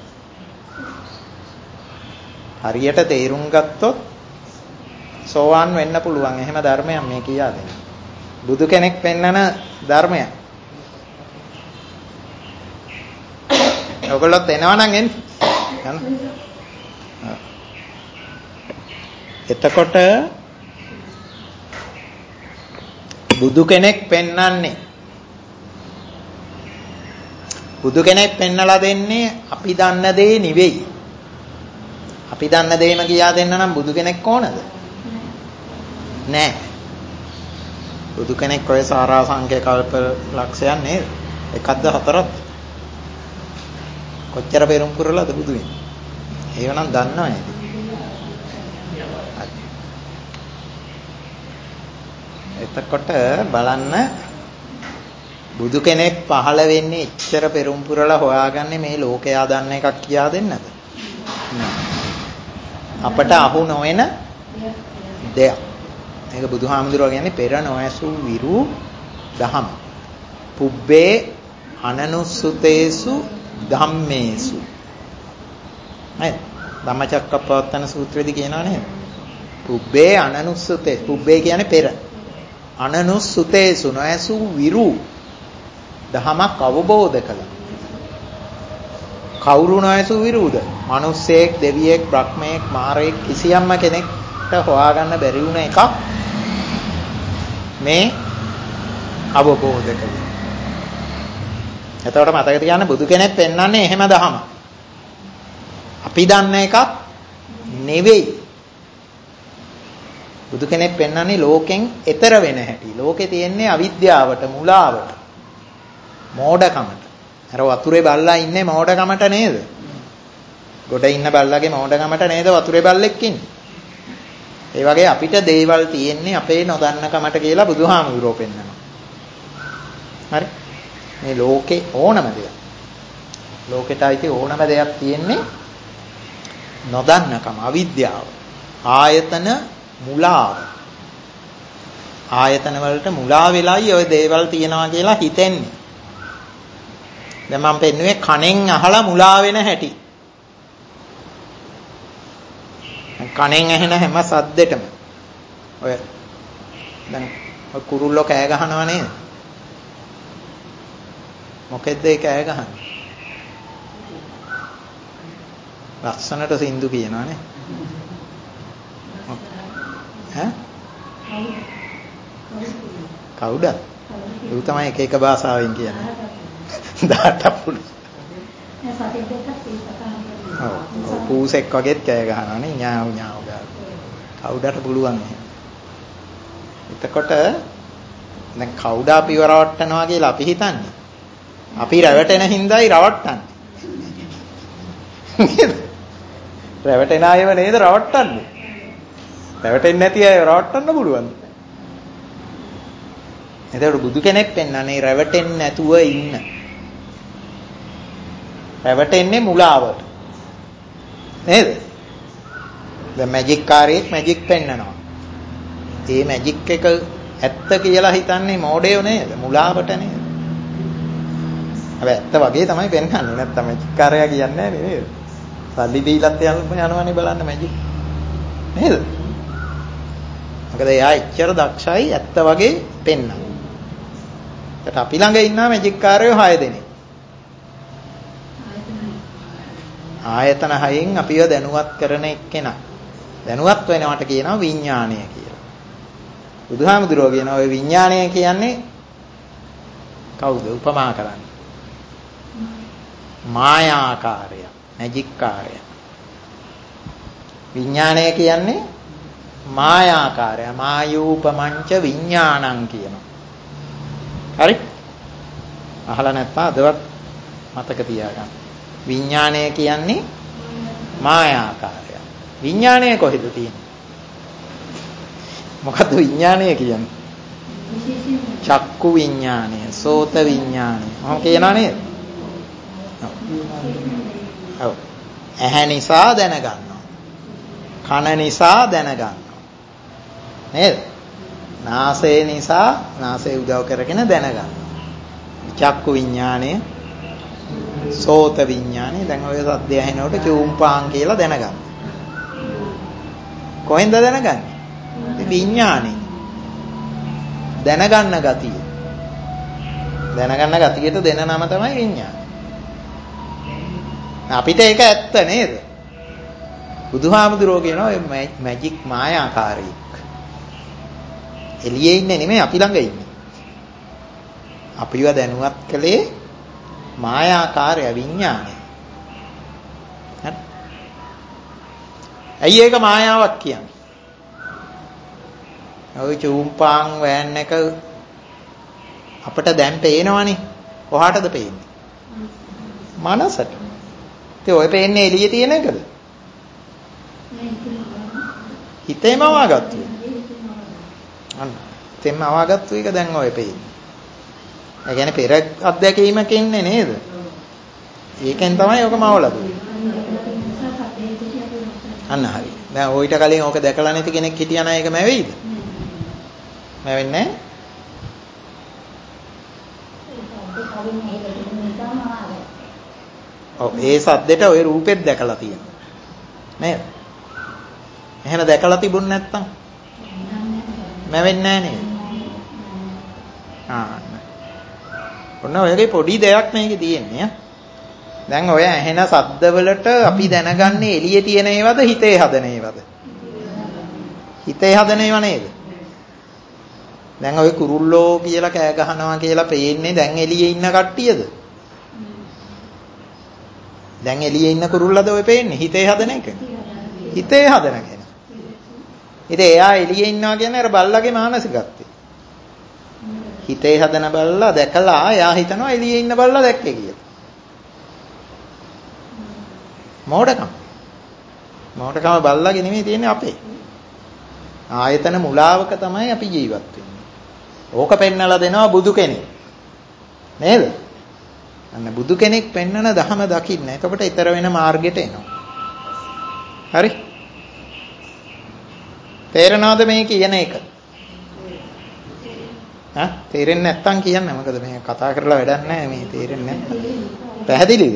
හරියට තේරුම් ගත්තොත් සෝවාන් වෙන්න පුළුවන්. එහෙම ධර්මයක් මේ කියා දෙන්නේ. බුදු කෙනෙක් පෙන්නන ධර්මයක්. ඔයගොල්ලොත් එනවා නම් එන්න. යන්න. එතකොට බුදු කෙනෙක් පෙන්වන්නේ බුදු කෙනෙක් පෙන්නලා දෙන්නේ අපි දන්න දේ නෙවෙයි. අපි දන්න දේම කියා දෙන්න නම් බුදු කෙනෙක් ඕනද? නෑ. බුදු කෙනෙක් ඔය සාරාංශක කල්ප ලක්ෂයන් නේද? එකක්ද හතරක්ද? කොච්චර පෙරම් පුරලාද බුදු වෙන්නේ? ඒව නම් දන්නව නේද? එතකොට බලන්න බුදු කෙනෙක් පහළ වෙන්නේ එච්චර පෙරම් පුරලා හොයාගන්නේ මේ ලෝකයා දන්න එකක් කියා දෙන්නද? අපට අහු නොවන දෙයක්. මේක බුදුහාමුදුරුවෝ කියන්නේ පෙර නොඇසූ විරු දහම. පුබ්බේ අනනුස්සුතේසු ධම්මේසු. නේද? ධම්මචක්කප්පවත්තන සූත්‍රයේදී කියනවා නේද? පුබ්බේ අනනුස්සුතේ. පුබ්බේ කියන්නේ පෙර. අනනුස්සුතේසු නොඇසූ විරු දහමක් අවබෝධ කළා. කවුරු නොඇසූ විරුද? මිනිස්සෙක්, දෙවියෙක්, බ්‍රහ්මයෙක්, මාරයෙක් කිසියම්ම කෙනෙක්ට හොයාගන්න බැරි වුණ එකක් මේ අවබෝධ කළා. එතකොට මතක තියාගන්න බුදු කෙනෙක් පෙන්වන්නේ එහෙම දහම. අපි දන්න එකක් නෙවෙයි. බුදු කෙනෙක් පෙන්වන්නේ ලෝකෙන් එතර වෙන හැටි. ලෝකේ තියෙන්නේ අවිද්‍යාවට, මුලාවට, මෝඩකමට. අර වතුරේ බල්ලා ඉන්නේ මෝඩකමට නේද? ගොඩ ඉන්න බල්ලාගේ මෝඩකමට නේද වතුරේ බල්ලෙක් ඉන්නේ. ඒ වගේ අපිට දේවල් තියෙන්නේ අපේ නොදන්නකමට කියලා බුදුහාමුදුරුවෝ පෙන්වනවා. හරි? මේ ලෝකේ ඕනම දෙයක්. ලෝකෙට අයිති ඕනම දෙයක් තියෙන්නේ නොදන්නකම, අවිද්‍යාව. ආයතන මුලාව. ආයතන වලට මුලා වෙලයි ওই දේවල් තියනවා කියලා හිතෙන්නේ. දැන් මම පෙන්නුවේ කණෙන් අහලා මුලා වෙන හැටි. කණෙන් ඇහෙන හැම සද්දෙටම ඔය දැන් ඔය කුරුල්ලෝ කෑ ගහනවා නේද? මොකෙද්ද ඒ කෑ ගහන්නේ? ලස්සනට සින්දු කියනවා නේ. ඈ? කවුද? ඌ තමයි එක එක භාෂාවෙන් කියන්නේ. දාට පුළු. ඔව් පූසෙක් වගේත් කෑ ගහනවා නේ ඥාව ඥාව ගාලා. කවුඩට පුළුවන් එහෙම. එතකොට දැන් කවුඩ අපිව රවට්ටනවා කියලා අපි හිතන්නේ. අපි රැවටෙන හින්දායි රවට්ටන්නේ. නේද? රැවටෙන අයව නේද රවට්ටන්නේ? රැවටෙන්නේ නැති අයව රවට්ටන්න පුළුවන්ද? එතකොට බුදු කෙනෙක් පෙන්වන්නේ රැවටෙන්නේ නැතුව ඉන්න. රැවටෙන්නේ මුලාවට. නේද? දැන් මැජික් කාර්යයක් මැජික් පෙන්නනවා. ඒ මැජික් එක ඇත්ත කියලා හිතන්නේ මෝඩයෝ නේද? මුලාවට නේද? හැබැයි ඇත්ත වගේ තමයි පෙන්වන්නේ. නැත්තම් මැජික් කාර්යය කියන්නේ නැහැ නේද? සල්ලි දීලත් යනවනේ බලන්න මැජික්. නේද? මොකද එයා එච්චර දක්ෂයි ඇත්ත වගේ පෙන්වන්න. ඒකට අපි ළඟ ඉන්නා මැජික් කාර්යෝ හය දෙනෙක්. ආයතන හයෙන් අපිව දැනුවත් කරන එක්කෙනා. දැනුවත් වෙනවට කියනවා විඥාණය කියලා. බුදුහාමුදුරුවෝ කියනවා ඔය විඥාණය කියන්නේ කවුද උපමා කරන්නේ? මායාකාරය, මැජික් කාර්යය. විඥාණය කියන්නේ මායාකාරය. මායූපමංච විඥානං කියනවා. හරි? අහලා නැත්නම් අදවත් මතක තියාගන්න. විඥාණය කියන්නේ මායාකාරය. විඥාණය කොහෙද තියෙන්නේ? මොකද්ද විඥාණය කියන්නේ? චක්කු විඥාණය, සෝත විඥාණය. මොකක්ද කියනවා නේද? ඔව්. ඇහැ නිසා දැනගන්නවා. කන නිසා දැනගන්නවා. නේද? නාසය නිසා නාසය උදව් කරගෙන දැනගන්නවා. චක්කු විඥාණය, සෝත විඥානේ දැන් ඔය සද්ද ඇහෙනකොට චූම්පාන් කියලා දැනගන්න. කොහෙන්ද දැනගන්නේ? විඥානේ. දැනගන්න ගතිය. දැනගන්න ගතියට දෙන නම තමයි විඥාන. අපිට ඒක ඇත්ත නේද? බුදුහාමුදුරුවෝ කියනවා ඔය මැජික් මායාකාරයෙක්. එළියේ ඉන්නේ නෙමෙයි අපි ළඟ ඉන්නේ. අපිව දැනුවත් කළේ මායාකාරය විඥානය. හරි? ඇයි ඒක මායාවක් කියන්නේ? ඔය චූම්පාන් වෑන් එක අපිට දැන් පේනවනේ. කොහාටද පේන්නේ? මනසට. ඉතින් ඔය පේන්නේ එළියේ තියෙන එකද? හිතේම වවාගත්තු. අන්න. හිතේම වවාගත්තු එක දැන් ඔය පේන්නේ. ඒ කියන්නේ පෙර අත්දැකීමක ඉන්නේ නේද? ඒකෙන් තමයි ඔක මවලා දුන්නේ. අන්න හරි. දැන් ඔయిత කලින් ඕක දැකලා නැති කෙනෙක් හිටියා නම් ඒක මැවෙයිද? මැවෙන්නේ නැහැ. ඔව් ඒ සද්දෙට ওই රූපෙත් දැකලා තියෙනවා. නේද? එහෙම දැකලා තිබුණ නැත්තම් මැවෙන්නේ නැහැ නේද? ආ ඔන්න ඔයගේ පොඩි දෙයක් මේකේ තියෙන්නේ. දැන් ඔය ඇහෙන ශබ්දවලට අපි දැනගන්නේ එළියේ තියෙන ඒවාද හිතේ හදන ඒවාද? හිතේ හදන ඒවා නේද? දැන් ඔය කුරුල්ලෝ කියලා කෑ ගහනවා කියලා පේන්නේ දැන් එළියේ ඉන්න කට්ටියද? දැන් එළියේ ඉන්න කුරුල්ලද ඔය පේන්නේ? හිතේ හදන එක. හිතේ හදන කෙනා. ඉතින් එයා එළියේ ඉන්නවා කියන්නේ අර බල්ලගේ මානසිකත්වය. හිතේ හදන බල්ලා දැකලා එයා හිතනවා එළියේ ඉන්න බල්ලා දැක්කේ කියලා. මෝඩකම. මෝඩකම බල්ලාගේ නෙමෙයි තියෙන්නේ අපේ. ආයතන මුලාවක තමයි අපි ජීවත් වෙන්නේ. ඕක පෙන්නලා දෙනවා බුදු කෙනෙක්. නේද? අන්න බුදු කෙනෙක් පෙන්නන ධහම දකින්න. එතකොට ඊතර වෙන මාර්ගයට එනවා. හරි? තේරෙනවද මේ කියන එක? ඈ තේරෙන්නේ නැත්තම් කියන්න. මොකද මේ කතා කරලා වැඩක් නැහැ මේ තේරෙන්නේ නැත්තම්. පැහැදිලිද?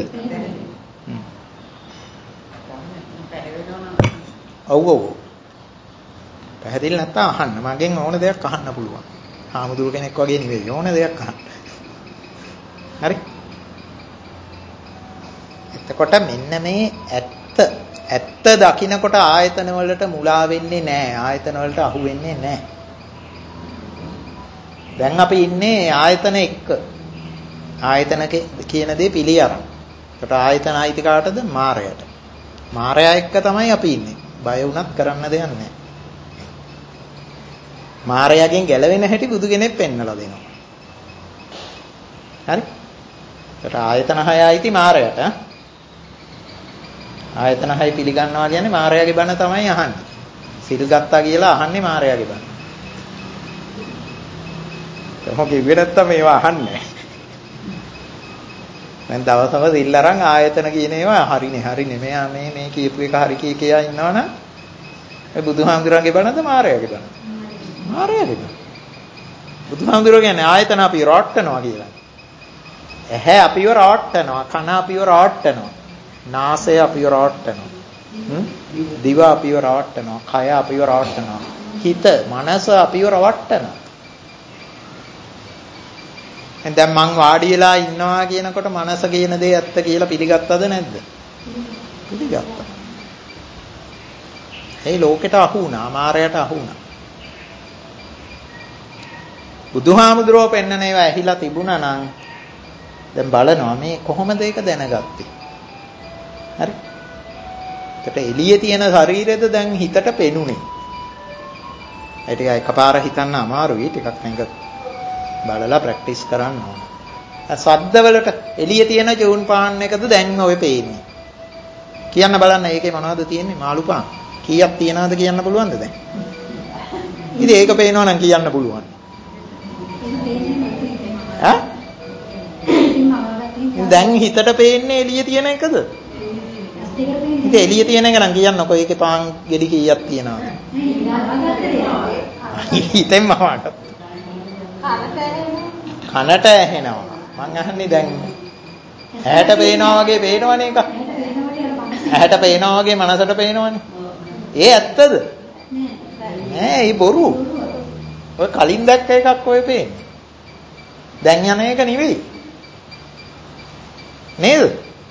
ඔව් ඔව්. පැහැදිලි නැත්තම් අහන්න. මගෙන් ඕන දෙයක් අහන්න පුළුවන්. හාමුදුරු කෙනෙක් වගේ නෙවෙයි ඕන දෙයක් අහන්න. හරි? එතකොට මෙන්න මේ ඇත්ත ඇත්ත දකින්නකොට ආයතන වලට මුලා වෙන්නේ නැහැ. ආයතන වලට අහු වෙන්නේ නැහැ. දැන් අපි ඉන්නේ ආයතන එක්ක. ආයතන කියන දේ පිළි අරන්. ඒකට ආයතන අයිති කාටද? මායයට. මායя එක්ක තමයි අපි ඉන්නේ. බය වුණත් කරන්න දෙයක් නැහැ. මායයෙන් ගැලවෙන හැටි බුදු කෙනෙක් පෙන්නලා දෙනවා. හරි? ඒකට ආයතන හය අයිති මායයට. ආයතන හය පිළිගන්නවා කියන්නේ මායяගේ බණ තමයි අහන්නේ. සිල් ගත්තා කියලා අහන්නේ මායяගේ බණ. කොහොම කිව්වේ නැත්තම් මේවා අහන්නේ. දැන් දවසම සිල් අරන් ආයතන කියන ඒවා හරිනේ හරිනේ මෙයා මේ මේ කියපු එක හරි කී කියා ඉන්නවනම් ඒ බුදුහාමුදුරන්ගේ බණද මායяගේ බණ? මායяගේ බණ. බුදුහාමුදුරුවෝ කියන්නේ ආයතන අපි රවට්ටනවා කියලා. ඇහැ අපිව රවට්ටනවා, කන අපිව රවට්ටනවා, නාසය අපිව රවට්ටනවා, දිව අපිව රවට්ටනවා, කය අපිව රවට්ටනවා, හිත, මනස අපිව රවට්ටනවා. දැන් මං වාඩි වෙලා ඉන්නවා කියනකොට මනස කියන දේ ඇත්ත කියලා පිළිගත්තද නැද්ද? පිළිගත්තා. ඒ ලෝකෙට අහු වුණා, මායයට අහු වුණා. බුදුහාමුදුරුවෝ පෙන්නන ඒවා ඇහිලා තිබුණා නම් දැන් බලනවා මේ කොහොමද ඒක දැනගත්තේ? හරි? ඒකට එළියේ තියෙන ශරීරෙද දැන් හිතට පෙනුනේ. ඒ ටික එකපාර හිතන්න අමාරුයි. ටිකක් මේක බලලා ප්‍රැක්ටිස් කරන්න ඕන. සද්දවලට එළියේ තියෙන ජෝන් පාන් එකද දැන් ඔය පේන්නේ. කියන්න බලන්න ඒකේ මොනවද තියෙන්නේ? මාළු පාන්. කීයක් තියනවද කියන්න පුළුවන්ද දැන්? ඉතින් ඒක පේනවා නම් කියන්න පුළුවන්. ඈ? දැන් හිතට පේන්නේ එළියේ තියෙන එකද? ඉතින් එළියේ තියෙන එක නම් කියන්නකො ඒකේ පාන් ගෙඩි කීයක් තියනවද? හිතෙන්ම වහකට. කනට ඇහෙනවා. මං අහන්නේ දැන් ඇහැට පේනවා වගේ පේනවනේ එක. ඇහැට පේනවා වගේ මනසට පේනවනේ. ඒ ඇත්තද? නෑ, ඒ බොරු. ඔය කලින් දැක්ක එකක් ඔය පේන්නේ. දැන් යන එක නෙවෙයි. නේද?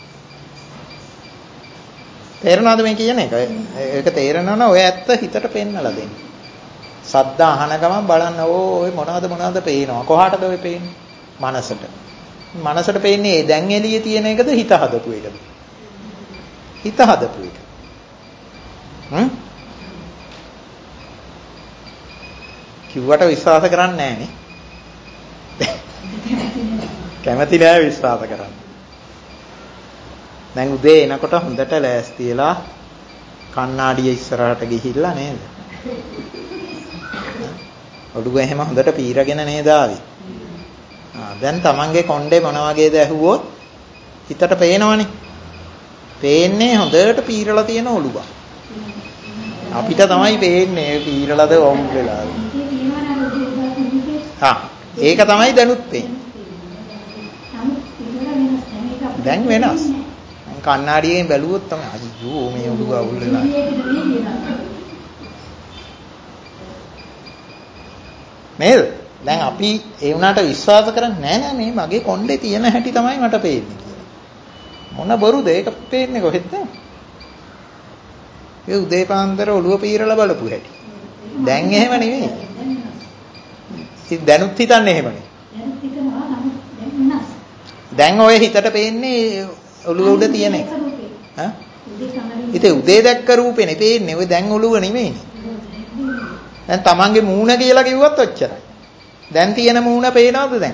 තේරෙනවද මේ කියන එක? ඒක තේරෙනවා නම් ඔය ඇත්ත හිතට පෙන්නලා දෙන්න. සද්ද අහන ගමන් බලන්න ඕ ඔය මොනවද මොනවද පේනවා. කොහාටද ඔය පේන්නේ? මනසට. මනසට පේන්නේ දැන් එළියේ තියෙන එකද හිත හදපු එකද? හිත හදපු එක. හ්ම්? කිව්වට විශ්වාස කරන්නේ නැහැ නේ. කැමති නෑ විශ්වාස කරන්න. දැන් උදේ එනකොට හොඳට ලෑස්ති වෙලා කණ්ණාඩිය ඉස්සරහට ගිහිල්ලා නේද? ඔළුව එහෙම හොඳට පීරගෙන නේද ආවේ. ආ දැන් Tamange කොණ්ඩේ මොන වගේද ඇහුවොත් හිතට පේනවනේ. පේන්නේ හොඳට පීරලා තියෙන ඔළුව. අපිට තමයි පේන්නේ පීරලාද වවුල් වෙලාද. හා ඒක තමයි දැනුත් පේන්නේ. දැන් වෙනස්. කණ්ණාඩියෙන් බැලුවොත් තමයි අයියෝ මේ ඔළුව අවුල් වෙලා. නේද? දැන් අපි ඒ වුණාට විශ්වාස කරන්නේ නෑ නෑ මේ මගේ කොණ්ඩේ තියෙන හැටි තමයි මට පේන්නේ කියලා. මොන බොරුද ඒක පේන්නේ කොහෙද? ඒ උදේ පාන්දර ඔළුව පීරලා බලපු හැටි. දැන් එහෙම නෙවෙයි. ඉතින් දැනුත් හිතන්නේ එහෙමනේ. දැන් ඔය හිතට පේන්නේ ඔළුව උඩ තියෙන එක. ඈ? ඉතින් උදේ දැක්ක රූපේනේ පේන්නේ. ඔය දැන් ඔළුව නෙමෙයිනේ. දැන් තමන්ගේ මූණ කියලා කිව්වත් ඔච්චරයි. දැන් තියෙන මූණ පේනවද දැන්?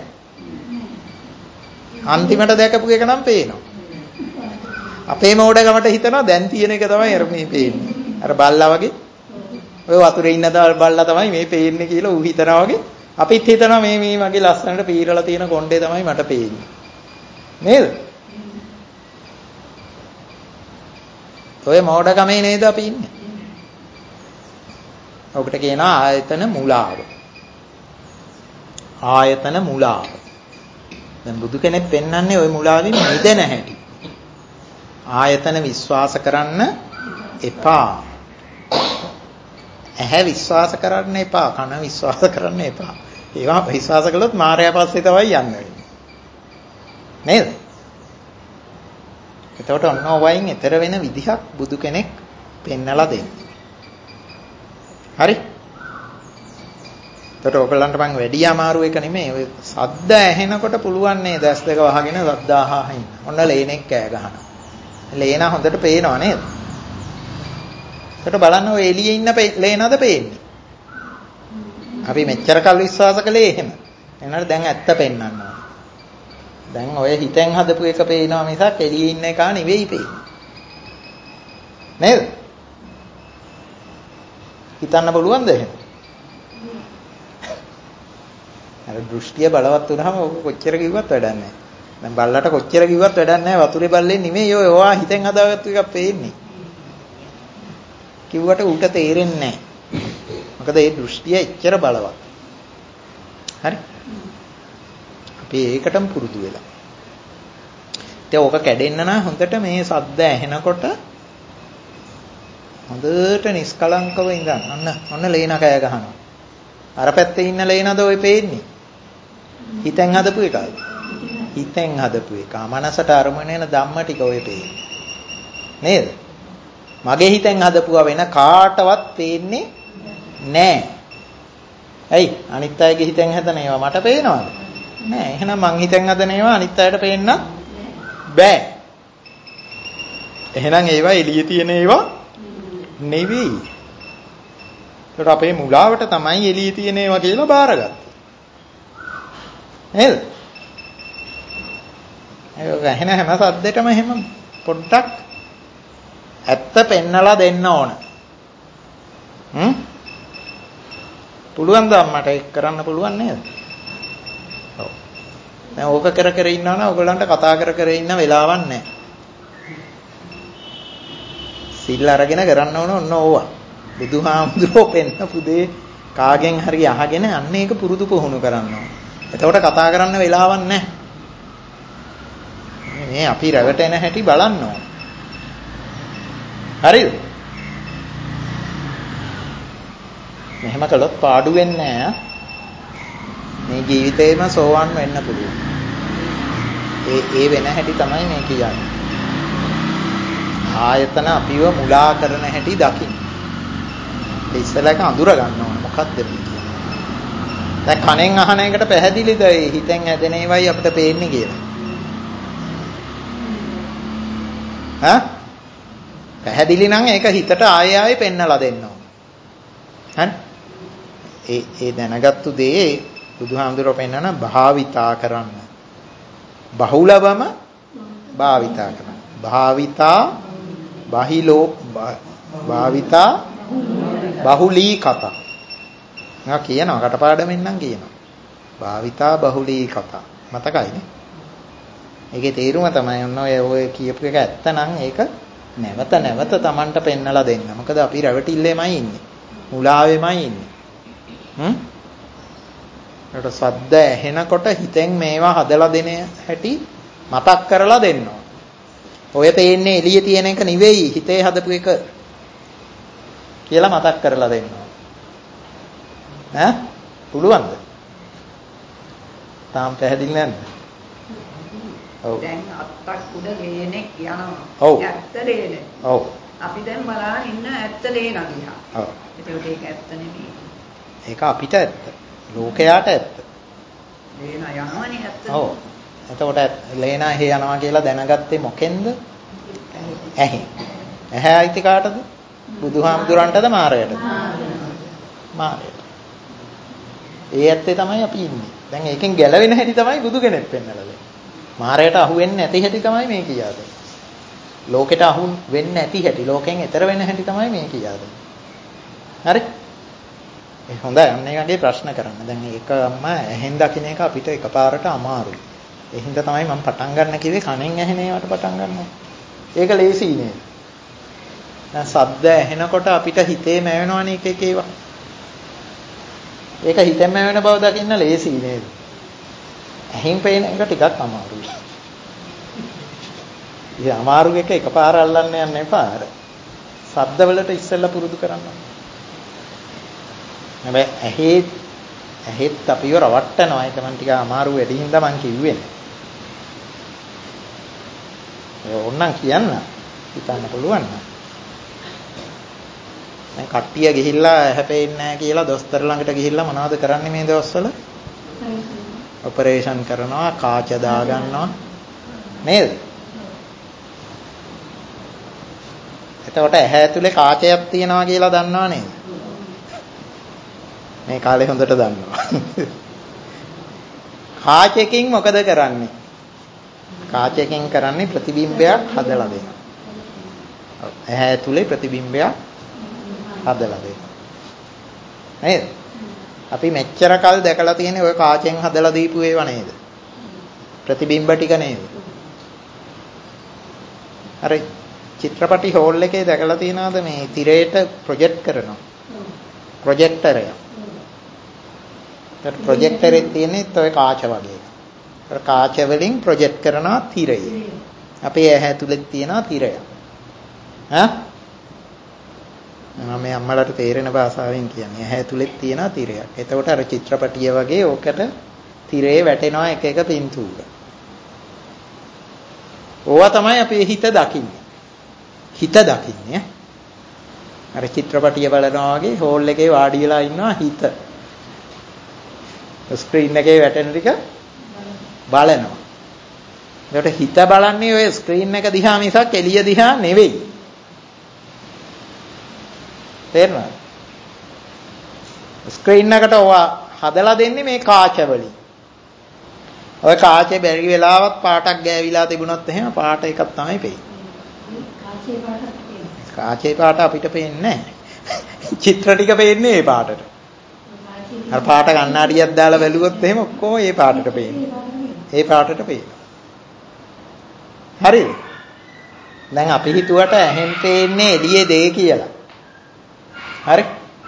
අන්තිමට දැකපු එක නම් පේනවා. අපේ මෝඩකමට හිතනවා දැන් තියෙන එක තමයි අර මේ පේන්නේ. අර බල්ලා වගේ. ඔය වතුරේ ඉන්න බල්ලා තමයි මේ පේන්නේ කියලා ඌ හිතනවා වගේ. අපිත් හිතනවා මේ මේ මගේ ලස්සනට පීරලා තියෙන කොණ්ඩේ තමයි මට පේන්නේ. නේද? ඔය මෝඩකමේ නේද අපි ඉන්නේ. ඔකට කියනවා ආයතන මුලාව. ආයතන මුලාව. දැන් බුදු කෙනෙක් පෙන්වන්නේ ওই මුලාවෙන් මිදෙන හැටි. ආයතන විශ්වාස කරන්න එපා. ඇහැ විශ්වාස කරන්න එපා. කන විශ්වාස කරන්න එපා. ඒවා විශ්වාස කළොත් මායя පස්සේ තමයි යන්න වෙන්නේ. නේද? එතකොට ඔන්න ඔවයින් ඈතර වෙන විදිහක් බුදු කෙනෙක් පෙන්නලා දෙන්නේ. හරි? එතකොට ඔයගලන්ට මම වැඩි අමාරු එක නෙමෙයි. ඔය සද්ද ඇහෙනකොට පුළුවන් නේ දැස් දෙක වහගෙන සද්ද අහා ඉන්න. ඔන්න ලේනෙක් කෑ ගහනවා. ලේන හොඳට පේනවා නේද? එතකොට බලන්න ඔය එළියේ ඉන්න ලේනද පේන්නේ. අපි මෙච්චර කල් විශ්වාස කළේ එහෙම. එනකොට දැන් ඇත්ත පෙන්වන්න ඕනේ. දැන් ඔය හිතෙන් හදපු එක පේනවා මිසක් එළියේ ඉන්න එක නෙවෙයි පේන්නේ. නේද? හිතන්න පුළුවන්ද එහෙම? අර දෘෂ්ටිය බලවත් වුණාම ඔක කොච්චර කිව්වත් වැඩක් නැහැ. දැන් බල්ලට කොච්චර කිව්වත් වැඩක් නැහැ. වතුරේ බල්ලෙන් නෙමෙයි ඔය ඔයා හිතෙන් හදාගත්තු එකක් පේන්නේ. කිව්වට ඌට තේරෙන්නේ නැහැ. මොකද ඒ දෘෂ්ටිය එච්චර බලවත්. හරි? අපි ඒකටම පුරුදු වෙලා. ඉතින් ඕක කැඩෙන්න නම් හොඳට මේ සද්ද ඇහෙනකොට හොඳට නිස්කලංකව ඉඳන් අන්න ඔන්න ලේන කෑ ගහනවා. අර පැත්තේ ඉන්න ලේනද ඔය පේන්නේ? හිතෙන් හදපු එකයි. හිතෙන් හදපු එක. මනසට අරමුණ වෙන ධම්ම ටික ඔය පේන්නේ. නේද? මගේ හිතෙන් හදපුවා වෙන කාටවත් පේන්නේ නැහැ. ඇයි? අනිත් අයගේ හිතෙන් හදන ඒවා මට පේනවද? නෑ. එහෙනම් මං හිතෙන් හදන ඒවා අනිත් අයට පේන්න බෑ. එහෙනම් ඒවා එළියේ තියෙන ඒවා නෙවෙයි. ඒකට අපේ මුලාවට තමයි එළියේ තියෙන ඒවා කියලා බාරගත්තේ. නේද? ඒක ඇහෙන හැම සද්දෙටම එහෙම පොඩ්ඩක් ඇත්ත පෙන්නලා දෙන්න ඕන. හ්ම්? පුළුවන් ද අම්මට ඒක කරන්න පුළුවන් නේද? ඔව්. දැන් ඕක කර කර ඉන්නවා නම් ඔයගලන්ට කතා කර කර ඉන්න වෙලාවක් නැහැ. සිල් අරගෙන කරන්න ඕන ඔන්න ඕවා. බුදුහාමුදුරුවෝ පෙන්නපු දේ කාගෙන් හරි අහගෙන අන්න ඒක පුරුදු පුහුණු කරන්න ඕන. එතකොට කතා කරන්න වෙලාවක් නැහැ. මේ අපි රැවටෙන හැටි බලන්න ඕන. හරිද? මෙහෙම කළොත් පාඩු වෙන්නේ නැහැ. මේ ජීවිතේම සෝවන් වෙන්න පුළුවන්. ඒ ඒ වෙන හැටි තමයි මේ කියන්නේ. ආයතන අපිව මුලා කරන හැටි දකින්න. ඒ ඉස්සලක අඳුර ගන්න ඕන මොකක්ද කියන්නේ. දැන් කණෙන් අහන එකට පැහැදිලිද ඒ හිතෙන් හැදෙන ඒවයි අපිට පේන්නේ කියලා? හා? පැහැදිලි නම් ඒක හිතට ආයෙ ආයෙ පෙන්නලා දෙන්න ඕන. හරි? ඒ ඒ දැනගත්තු දේ බුදුහාමුදුරුවෝ පෙන්නන භාවිතා කරන්න. බහුලවම භාවිතා කරන්න. භාවිතා බහිලෝ භාවිතා බහුලී කතා. මම කියනවා කටපාඩමෙන් නම් කියනවා. භාවිතා බහුලී කතා. මතකයිනේ? ඒකේ තේරුම තමයි ඔන්න ඔය ඔය කියපු එක ඇත්ත නම් ඒක නැවත නැවත Tamanට පෙන්නලා දෙන්න. මොකද අපි රැවටිල්ලෙමයි ඉන්නේ. මුලාවෙමයි ඉන්නේ. හ්ම්? ඒකට සද්ද ඇහෙනකොට හිතෙන් මේවා හදලා දෙන හැටි මතක් කරලා දෙන්න ඕන. ඔය පේන්නේ එළියේ තියෙන එක නෙවෙයි හිතේ හදපු එක කියලා මතක් කරලා දෙන්න ඕන. ඈ? පුළුවන්ද? තාම පැහැදිලි නැද්ද? ඔව්. දැන් අත්තක් උඩ ලේනෙක් යනවා. ඔව්. ඇත්ත ලේනෙ. ඔව්. අපි දැන් බලන ඉන්න ඇත්ත ලේන දිහා. ඔව්. ඒකට ඒක ඇත්ත නෙමෙයි. ඒක අපිට ඇත්ත. ලෝකයාට ඇත්ත. ලේන යනවනේ ඇත්ත. ඔව්. එතකොට ලේනා එහෙ යනවා කියලා දැනගත්තේ මොකෙන්ද? ඇහි. ඇහැ අයිති කාටද? බුදුහාමුදුරන්ටද මාරයටද? මාරයට. ඒ ඇත්තේ තමයි අපි ඉන්නේ. දැන් ඒකෙන් ගැලවෙන හැටි තමයි බුදු කෙනෙක් පෙන්නලා දෙන්නේ. මාරයට අහු වෙන්නේ නැති හැටි තමයි මේ කියා දෙන්නේ. ලෝකෙට අහු වෙන්නේ නැති හැටි, ලෝකෙන් එතර වෙන හැටි තමයි මේ කියා දෙන්නේ. හරි? ඒ හොඳයි. අන්න ඒ වගේ ප්‍රශ්න කරන්න. දැන් ඒක අම්මා ඇහෙන් දකින්න එක අපිට එකපාරට අමාරුයි. ඒ හින්දා තමයි මම පටන් ගන්න කිව්වේ කනෙන් ඇහෙන ඒවාට පටන් ගන්න. ඒක ලේසි නේද? දැන් ශබ්ද ඇහෙනකොට අපිට හිතේ මැවෙනවනේ එක එක ඒවා. ඒක හිතෙන් මැවෙන බව දකින්න ලේසි නේද? ඇහෙන් පේන එක ටිකක් අමාරුයි. ඒ අමාරු එක එකපාර අල්ලන්න යන්න එපා. ශබ්ද වලට ඉස්සෙල්ලා පුරුදු කරන්න. හැබැයි ඇහි ඇහෙත් අපිව රවට්ටනවා. ඒක මම ටික අමාරු වැඩි හින්දා මං කිව්වේ. ඒ ඕන්නම් කියන්න. හිතන්න පුළුවන් නේද? දැන් කට්ටිය ගිහිල්ලා හැපෙන්නේ නැහැ කියලා දොස්තර ළඟට ගිහිල්ලා මොනවද කරන්නේ මේ දවස්වල? ඔපරේෂන් කරනවා, කාච දා ගන්නවා. නේද? එතකොට ඇහැ ඇතුලේ කාචයක් තියෙනවා කියලා දන්නව නේද? මේ කාලේ හොඳට දන්නවා. කාචයකින් මොකද කරන්නේ? කාචයකින් කරන්නේ ප්‍රතිබිම්බයක් හදලා දෙනවා. ඇහැ ඇතුලේ ප්‍රතිබිම්බයක් හදලා දෙනවා. නේද? අපි මෙච්චර කල් දැකලා තියෙන්නේ ওই කාචෙන් හදලා දීපු ඒවා නේද? ප්‍රතිබිම්බ ටික නේද? හරි. චිත්‍රපටි හෝල් එකේ දැකලා තියෙනවද මේ තිරයට ප්‍රොජෙක්ට් කරනවා? ප්‍රොජෙක්ටරය. ඒත් ප්‍රොජෙක්ටරේ තියෙන්නේ toy කාච වගේ. ඒ කාච වලින් ප්‍රොජෙක්ට් කරනවා තිරය. අපේ ඇහැ ඇතුලේ තියෙනවා තිරය. ඈ? මම මේ අම්මලාට තේරෙන භාෂාවෙන් කියන්නේ ඇහැ ඇතුලේ තියෙනවා තිරයක්. එතකොට අර චිත්‍රපටිය වගේ ඕකට තිරේ වැටෙනවා එක එක පින්තූර. ඕවා තමයි අපේ හිත දකින්නේ. හිත දකින්නේ. අර චිත්‍රපටිය බලනවා වගේ හෝල් එකේ වාඩි වෙලා ඉන්නවා හිත. ස්ක්‍රීන් එකේ වැටෙන ටික බලනවා. ඒකට හිත බලන්නේ ඔය ස්ක්‍රීන් එක දිහා මිසක් එළිය දිහා නෙවෙයි. තේරෙනවද? ස්ක්‍රීන් එකට ඔවා හදලා දෙන්නේ මේ කාච වලින්. ඔය කාචේ බැරි වෙලාවක් පාටක් ගෑවිලා තිබුණොත් එහෙම පාට එකක් තමයි පෙන්නේ. කාචේ පාට කාචේ පාට අපිට පේන්නේ නැහැ. චිත්‍ර ටික පේන්නේ ඒ පාටට. අර පාට කණ්ණාඩියක් දාලා බැලුවොත් එහෙම ඔක්කොම ඒ පාටට පේන්නේ. ඒ පාටට පේනවා. හරිද? දැන් අපි හිතුවට ඇහෙන් පේන්නේ එළියේ දේ කියලා. හරි?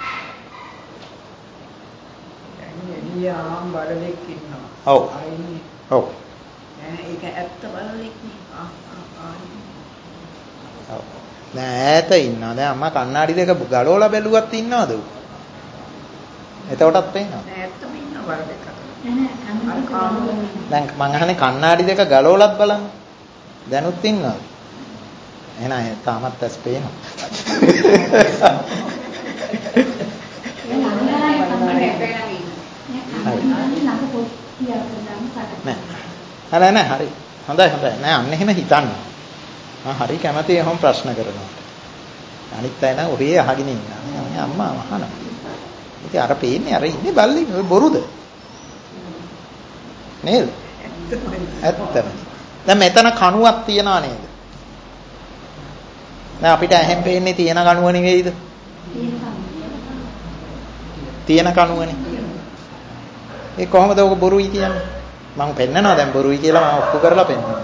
එළිය ආම් බඩලෙක් ඉන්නවා. ඔව්. ඔව්. ඒක ඇත්ත බලලෙක් නේ. ආ ආ ඔව්. දැන් ඈත ඉන්නවා. දැන් අම්මා කණ්ණාඩි දෙක ගලවලා බැලුවත් ඉන්නවද උ? එතකොටත් පේනවා. ඇත්තම ඉන්නවා බලලෙක් අතර. දැන් මං අහන්නේ කණ්ණාඩි දෙක ගලවලත් බලන්න. දැනුත් ඉන්නවද? එහෙනම් තාමත් ඇස් පේනවා. නෑ නෑ හරි. හොඳයි හොඳයි. නෑ අන්න එහෙම හිතන්න. මම හරි කැමතියි එහෙම ප්‍රශ්න කරනවා. අනිත් අය නම් ඔහේ අහගෙන ඉන්නවා. මම අම්මා අහනවා. ඉතින් අර පේන්නේ අර ඉන්නේ බල්ලි බොරුද? නේද? ඇත්තම. දැන් මෙතන කණුවක් තියනවා නේද? දැන් අපිට ඇහෙන් පේන්නේ තියෙන කණුව නෙවෙයිද? තියෙන කණුවනේ. ඒ කොහොමද ඔක බොරුයි කියන්නේ? මම පෙන්නනවා දැන් බොරුයි කියලා මම ඔප්පු කරලා පෙන්නනවා.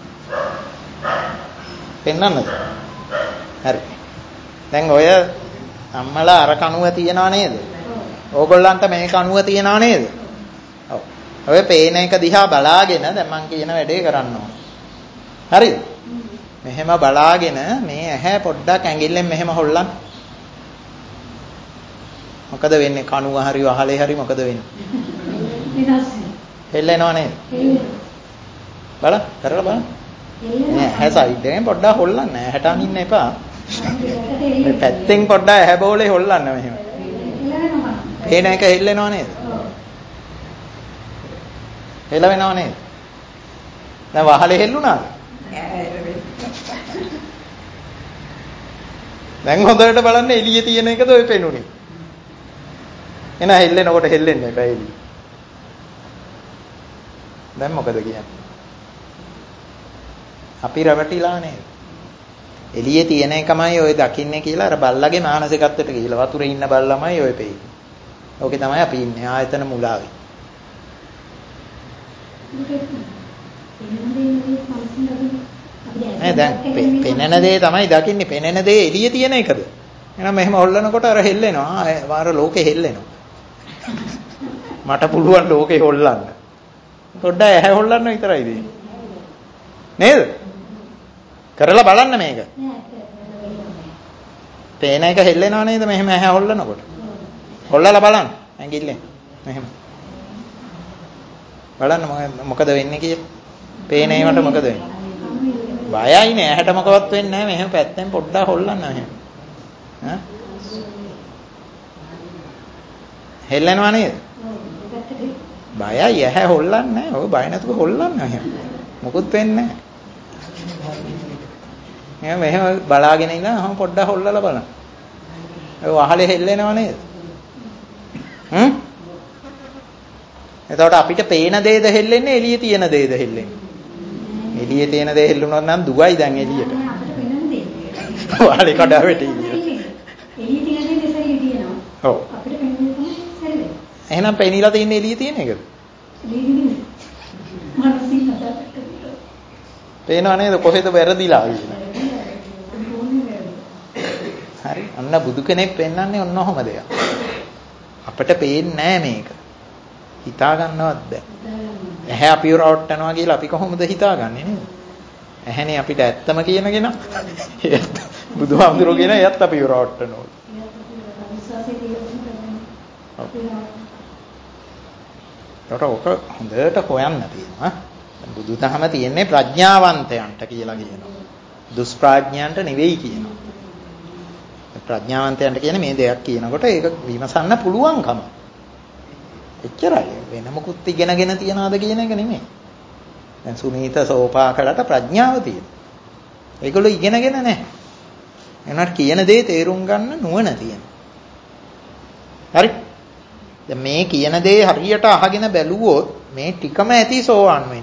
පෙන්නන්නද? හරි. දැන් ඔය අම්මලා අර කණුව තියනවා නේද? ඕගොල්ලන්ට මේ කණුව තියනවා නේද? ඔව්. ඔය පේන එක දිහා බලාගෙන දැන් මම කියන වැඩේ කරන්න ඕන. හරිද? මෙහෙම බලාගෙන මේ ඇහැ පොඩ්ඩක් ඇඟිල්ලෙන් මෙහෙම හොල්ලන්න. මොකද වෙන්නේ? කණුව හරි වහලේ හරි මොකද වෙන්නේ? විනාශ. හෙල්ලෙනව නේද? බලන්න කරලා බලන්න. නෑ ඇහැ සයිඩ් එකෙන් පොඩ්ඩක් හොල්ලන්න. ඇහැට අනින්න එපා. මේ පැත්තෙන් පොඩ්ඩක් ඇහැ බෝලේ හොල්ලන්න මෙහෙම. පේන එක හෙල්ලෙනව නේද? හෙලවෙනව නේද? දැන් වහලේ හෙල්ලුණාද? දැන් හොඳට බලන්න එළියේ තියෙන එකද ඔය පෙනුනේ? එන හෙල්ලෙනකොට හෙල්ලෙන්නේ නැහැ එළිය. දැන් මොකද කියන්නේ? අපි රැවටිලා නේද? එළියේ තියෙන එකමයි ඔය දකින්නේ කියලා අර බල්ලගේ මානසිකත්වයට ගිහිලා වතුරේ ඉන්න බල්ලමයි ඔය පෙන්නේ. ඕකේ තමයි අපි ඉන්නේ ආයතන මුලාවේ. නෑ දැන් පෙනෙන දේ තමයි දකින්නේ. පෙනෙන දේ එළියේ තියෙන එකද? එහෙනම් මෙහෙම හොල්ලනකොට අර හෙල්ලෙනවා. ආ ලෝකේ හෙල්ලෙනවා. මට පුළුවන් ලෝකේ හොල්ලන්න. පොඩ්ඩක් ඇහැ හොල්ලන්න විතරයි දෙන්නේ. නේද? කරලා බලන්න මේක. පේන එක හෙල්ලෙනව නේද මෙහෙම ඇහැ හොල්ලනකොට? හොල්ලලා බලන්න ඇඟිල්ලෙන්. මෙහෙම. බලන්න මොකද වෙන්නේ කියලා. පේන ඒවට මොකද වෙන්නේ? බයයිනේ ඇහැට මොකවත් වෙන්නේ නැහැ. මෙහෙම පැත්තෙන් පොඩ්ඩක් හොල්ලන්න මෙහෙම. ඈ? හෙල්ලෙනව නේද? බයයි ඇහැ හොල්ලන්නේ නැහැ. ඔය බය නැතුව හොල්ලන්න මෙහෙම. මොකුත් වෙන්නේ නැහැ. මෙහෙම බලාගෙන ඉඳන් අහම පොඩ්ඩක් හොල්ලලා බලන්න. ඔය වහලේ හෙල්ලෙනව නේද? හ්ම්? එතකොට අපිට පේන දේද හෙල්ලෙන්නේ එළියේ තියෙන දේද හෙල්ලෙන්නේ? එළියේ තියෙන දේ හෙල්ලුණොත් නම් දුවයි දැන් එළියට. අපිට පේන දේ. වහලේ කඩා වැටි. එළියේ තියෙන දේ දෙසරිය තියෙනවා. ඔව්. අපිට පේන දේ තමයි හෙල්ලෙන්නේ. එහෙනම් පේනිලා තියෙන්නේ එළියේ තියෙන එකද? එළියේ තියෙන්නේ. මානසික හදාගත්ත. පේනව නේද කොහෙද වැරදිලා කියලා? හරි අන්න බුදු කෙනෙක් පෙන්වන්නේ ඔන්න ඔහොම දෙයක්. අපිට පේන්නේ නැහැ මේක. හිතා ගන්නවත් බෑ. ඇහැ අපිව රවට්ටනවා කියලා අපි කොහොමද හිතාගන්නේ නේද? ඇහැනේ අපිට ඇත්තම කියනගෙන බුදුහාමුදුරුවෝ කියන එයත් අපිව රවට්ටනවා. ඒකට ඔක හොඳට හොයන්න තියෙනවා. බුදුදහම තියෙන්නේ ප්‍රඥාවන්තයන්ට කියලා කියනවා. දුෂ්ප්‍රඥයන්ට නෙවෙයි කියනවා. ප්‍රඥාවන්තයන්ට කියන්නේ මේ දෙයක් කියනකොට ඒක විමසන්න පුළුවන්කම. එච්චරයි. වෙන මොකුත් ඉගෙනගෙන තියනවාද කියන එක නෙමෙයි. දැන් සුනීත සෝපාකලට ප්‍රඥාව තියෙනවා. ඒගොල්ලෝ ඉගෙනගෙන නැහැ. එනවාට කියන දේ තේරුම් ගන්න නුවණ තියෙනවා. හරි? දැන් මේ කියන දේ හරියට අහගෙන බැලුවොත් මේ ටිකම ඇති සෝවන් වෙන්න.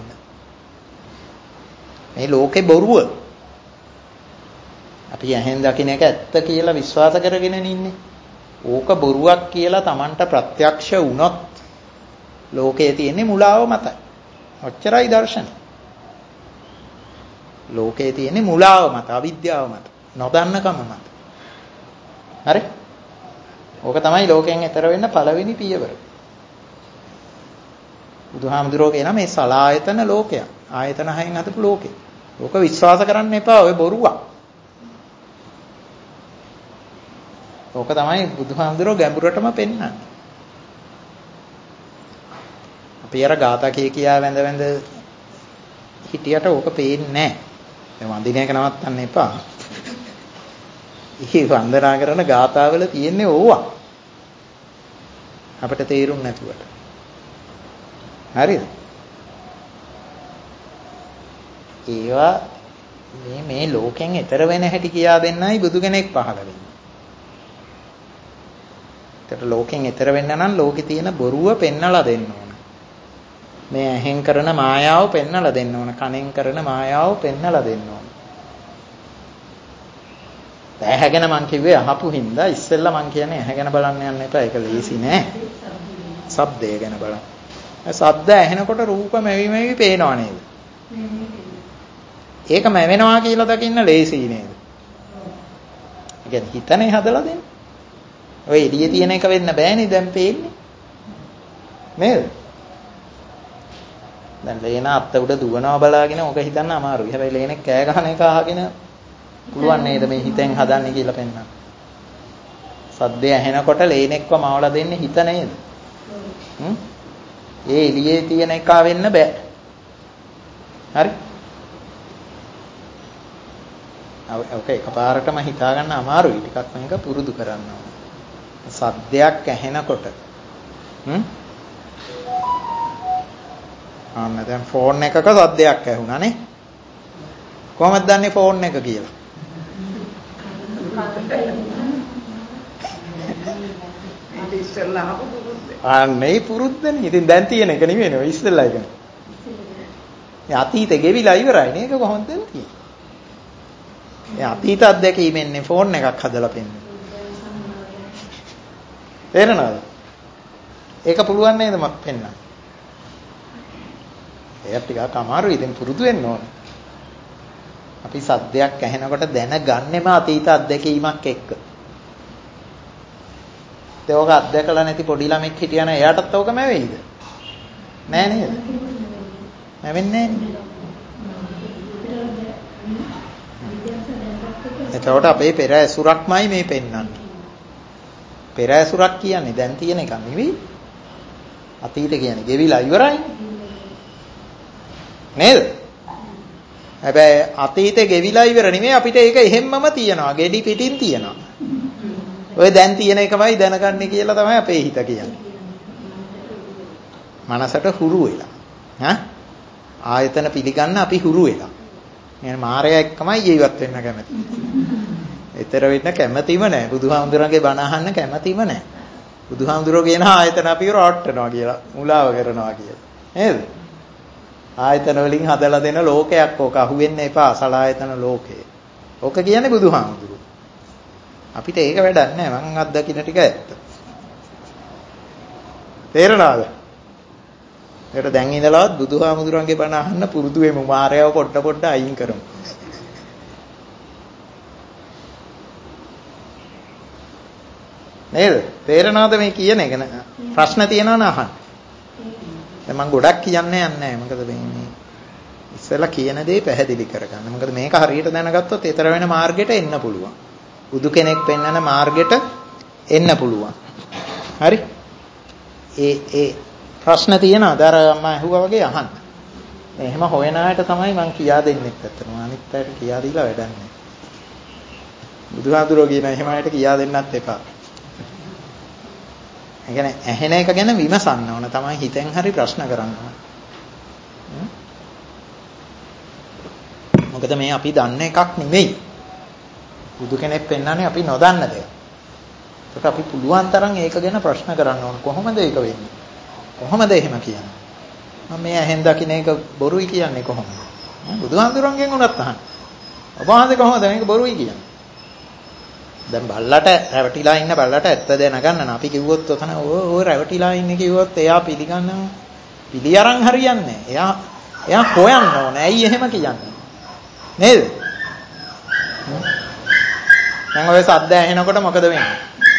මේ ලෝකේ බොරුව. අපි ඇහෙන් දකින්න එක ඇත්ත කියලා විශ්වාස කරගෙන ඉන්නේ. ඕක බොරුවක් කියලා Tamanට ප්‍රත්‍යක්ෂ වුණොත් ලෝකයේ තියෙන්නේ මුලාව මතයි. ඔච්චරයි දර්ශනය. ලෝකයේ තියෙන්නේ මුලාව මත, අවිද්‍යාව මත, නොදන්නකම මත. හරි? ඕක තමයි ලෝකයෙන් එතර වෙන්න පළවෙනි පියවර. බුදුහාමුදුරුවෝ කියන මේ සලායතන ලෝකයක්. ආයතන හයෙන් හදපු ලෝකේ. ඕක විශ්වාස කරන්න එපා. ඔය බොරුවක්. ඕක තමයි බුදුහාමුදුරුවෝ ගැඹුරටම පෙන්නන්නේ. අපි අර ගාථා කිය කියා වැඳ වැඳ හිටියට ඕක පේන්නේ නැහැ. දැන් වඳින එක නවත්තන්න එපා. ඉහි වන්දනා කරන ගාථාවල තියෙන්නේ ඕවා. අපිට තේරුම් නැතුවට. හරිද? ඒවා මේ මේ ලෝකෙන් එතර වෙන හැටි කියා දෙන්නයි බුදු කෙනෙක් පහළ වෙන්නේ. ඒකට ලෝකෙන් එතර වෙන්න නම් ලෝකේ තියෙන බොරුව පෙන්නලා දෙන්න ඕන. මේ ඇහෙන් කරන මායාව පෙන්නලා දෙන්න ඕන. කනෙන් කරන මායාව පෙන්නලා දෙන්න ඕන. ඇහැගෙන මං කිව්වේ අහපු හින්දා ඉස්සෙල්ලා මං කියන්නේ ඇහැගෙන බලන්න යන්න එපා. ඒක ලේසි නෑ. ශබ්දය ගැන බලන්න. ශබ්ද ඇහෙනකොට රූප මෙවි මෙවි පේනව නේද? ඒක මැවෙනවා කියලා දකින්න ලේසි නේද? ඒ කියන්නේ හිතනේ හදලා දෙන්නේ. ඔය එළියේ තියෙන එක වෙන්න බෑනේ දැන් පේන්නේ. නේද? දැන් ලේන අත්ත උඩ දුවනවා බලාගෙන ඔක හිතන්න අමාරුයි. හැබැයි ලේනේ කෑ ගහන එක අහගෙන පුළුවන් නේද මේ හිතෙන් හදන්නේ කියලා පෙන්නන්න. සද්දය ඇහෙනකොට ලේනෙක්ව මවලා දෙන්නේ හිත නේද? හ්ම්? ඒ එළියේ තියෙන එක වෙන්න බෑ. හරි? ඔක එකපාරටම හිතා ගන්න අමාරුයි. ටිකක් මේක පුරුදු කරන්න ඕනේ. සද්දයක් ඇහෙනකොට හ්ම්? අන්න දැන් ෆෝන් එකක සද්දයක් ඇහුණා නේ? කොහොමද දන්නේ ෆෝන් එක කියලා? මට ඉස්සෙල්ලා අහපු පුරුද්ද. අනේ පුරුද්දනේ. ඉතින් දැන් තියෙන එක නෙවෙයි ඔය ඉස්සෙල්ලා එක. මේ අතීතේ ගෙවිලා ඉවරයි නේ. ඒක කොහොමද දැන් තියෙන්නේ? මේ අතීත අත්දැකීමෙන්නේ ෆෝන් එකක් හදලා පෙන්නන. තේරෙනවද? ඒක පුළුවන් නේද මම පෙන්නන්න? ඒක ටිකක් අමාරුයි. ඉතින් පුරුදු වෙන්න ඕනේ. අපි සද්දයක් ඇහෙනකොට දැනගන්නෙම අතීත අත්දැකීමක් එක්ක. ඒක අත්දැකලා නැති පොඩි ළමෙක් හිටියන එයාටත් ඕක මැවෙයිද? නෑ නේද? මැවෙන්නේ නෑ. එතකොට අපේ පෙර ඇසුරක්මයි මේ පෙන්වන්නේ. පෙර ඇසුරක් කියන්නේ දැන් තියෙන එක නෙවෙයි. අතීත කියන්නේ ගෙවිලා ඉවරයි. නේද? හැබැයි අතීතේ ගෙවිලා ඉවර නෙමෙයි අපිට ඒක එහෙම්මම තියෙනවා. ගෙඩි පිටින් තියෙනවා. ඔය දැන් තියෙන එකමයි දැනගන්නේ කියලා තමයි අපේ හිත කියන්නේ. මනසට හුරු වෙලා. හා? ආයතන පිළිගන්න අපි හුරු වෙලා. يعني මායя එක්කමයි ජීවත් වෙන්න කැමති. ඊතර වෙන්න කැමතිම නැහැ. බුදුහාමුදුරන්ගේ බණ අහන්න කැමතිම නැහැ. බුදුහාමුදුරෝ කියන ආයතන අපිව රවට්ටනවා කියලා, මුලාව කරනවා කියලා. නේද? ආයතන වලින් හදලා දෙන ලෝකයක් ඕක අහුවෙන්න එපා. සලායතන ලෝකේ. ඕක කියන්නේ බුදුහාමුදුරෝ. අපිට ඒක වැඩක් නැහැ. මං අත්දකින්න ටික ඇත්ත. තේරෙනවද? ඒකට දැන් ඉඳලාවත් බුදුහාමුදුරන්ගේ බණ අහන්න පුරුදු වෙමු. මායාව පොඩ පොඩ අයින් කරමු. නේද? තේරෙනවද මේ කියන එක? ප්‍රශ්න තියෙනවා නම් අහන්න. දැන් මම ගොඩක් කියන්නේ නැහැ. මොකද මේ ඉස්සෙල්ලා කියන දේ පැහැදිලි කරගන්න. මොකද මේක හරියට දැනගත්තොත් ඊතර වෙන මාර්ගයට එන්න පුළුවන්. බුදු කෙනෙක් පෙන්වන මාර්ගයට එන්න පුළුවන්. හරි? ඒ ඒ ප්‍රශ්න තියෙනවද? අර මම අහුවා වගේ අහන්න. මේ එහෙම හොයන අයට තමයි මම කියා දෙන්නේ ඇත්තටම. අනිත් අයට කියා දීලා වැඩක් නැහැ. බුදුහාඳුරෝ කියන එහෙම අයට කියා දෙන්නත් එපා. ඒ කියන්නේ ඇහෙන එක ගැන විමසන්න ඕන. තමයි හිතෙන් හරි ප්‍රශ්න කරන්න ඕන. මොකද මේ අපි දන්න එකක් නෙමෙයි. බුදු කෙනෙක් පෙන්වන්නේ අපි නොදන්න දෙයක්. ඒක අපි පුළුවන් තරම් ඒක ගැන ප්‍රශ්න කරන්න ඕන. කොහොමද ඒක වෙන්නේ? කොහොමද එහෙම කියන්නේ? මම මේ ඇහෙන් දකින්න එක බොරුයි කියන්නේ කොහොමද? බුදුහාමුදුරන්ගෙන් උනත් අහන්න. ඔබ වහන්සේ කොහොමද මේක බොරුයි කියන්නේ? දැන් බල්ලට රැවටිලා ඉන්න බල්ලට ඇත්ත දැනගන්න අපි කිව්වොත් ඔතන ඕ රැවටිලා ඉන්නේ කිව්වොත් එයා පිළිගන්නව. පිළි අරන් හරියන්නේ. එයා එයා හොයන්න ඕනේ. ඇයි එහෙම කියන්නේ? නේද? දැන් ඔය සද්ද ඇහෙනකොට මොකද වෙන්නේ?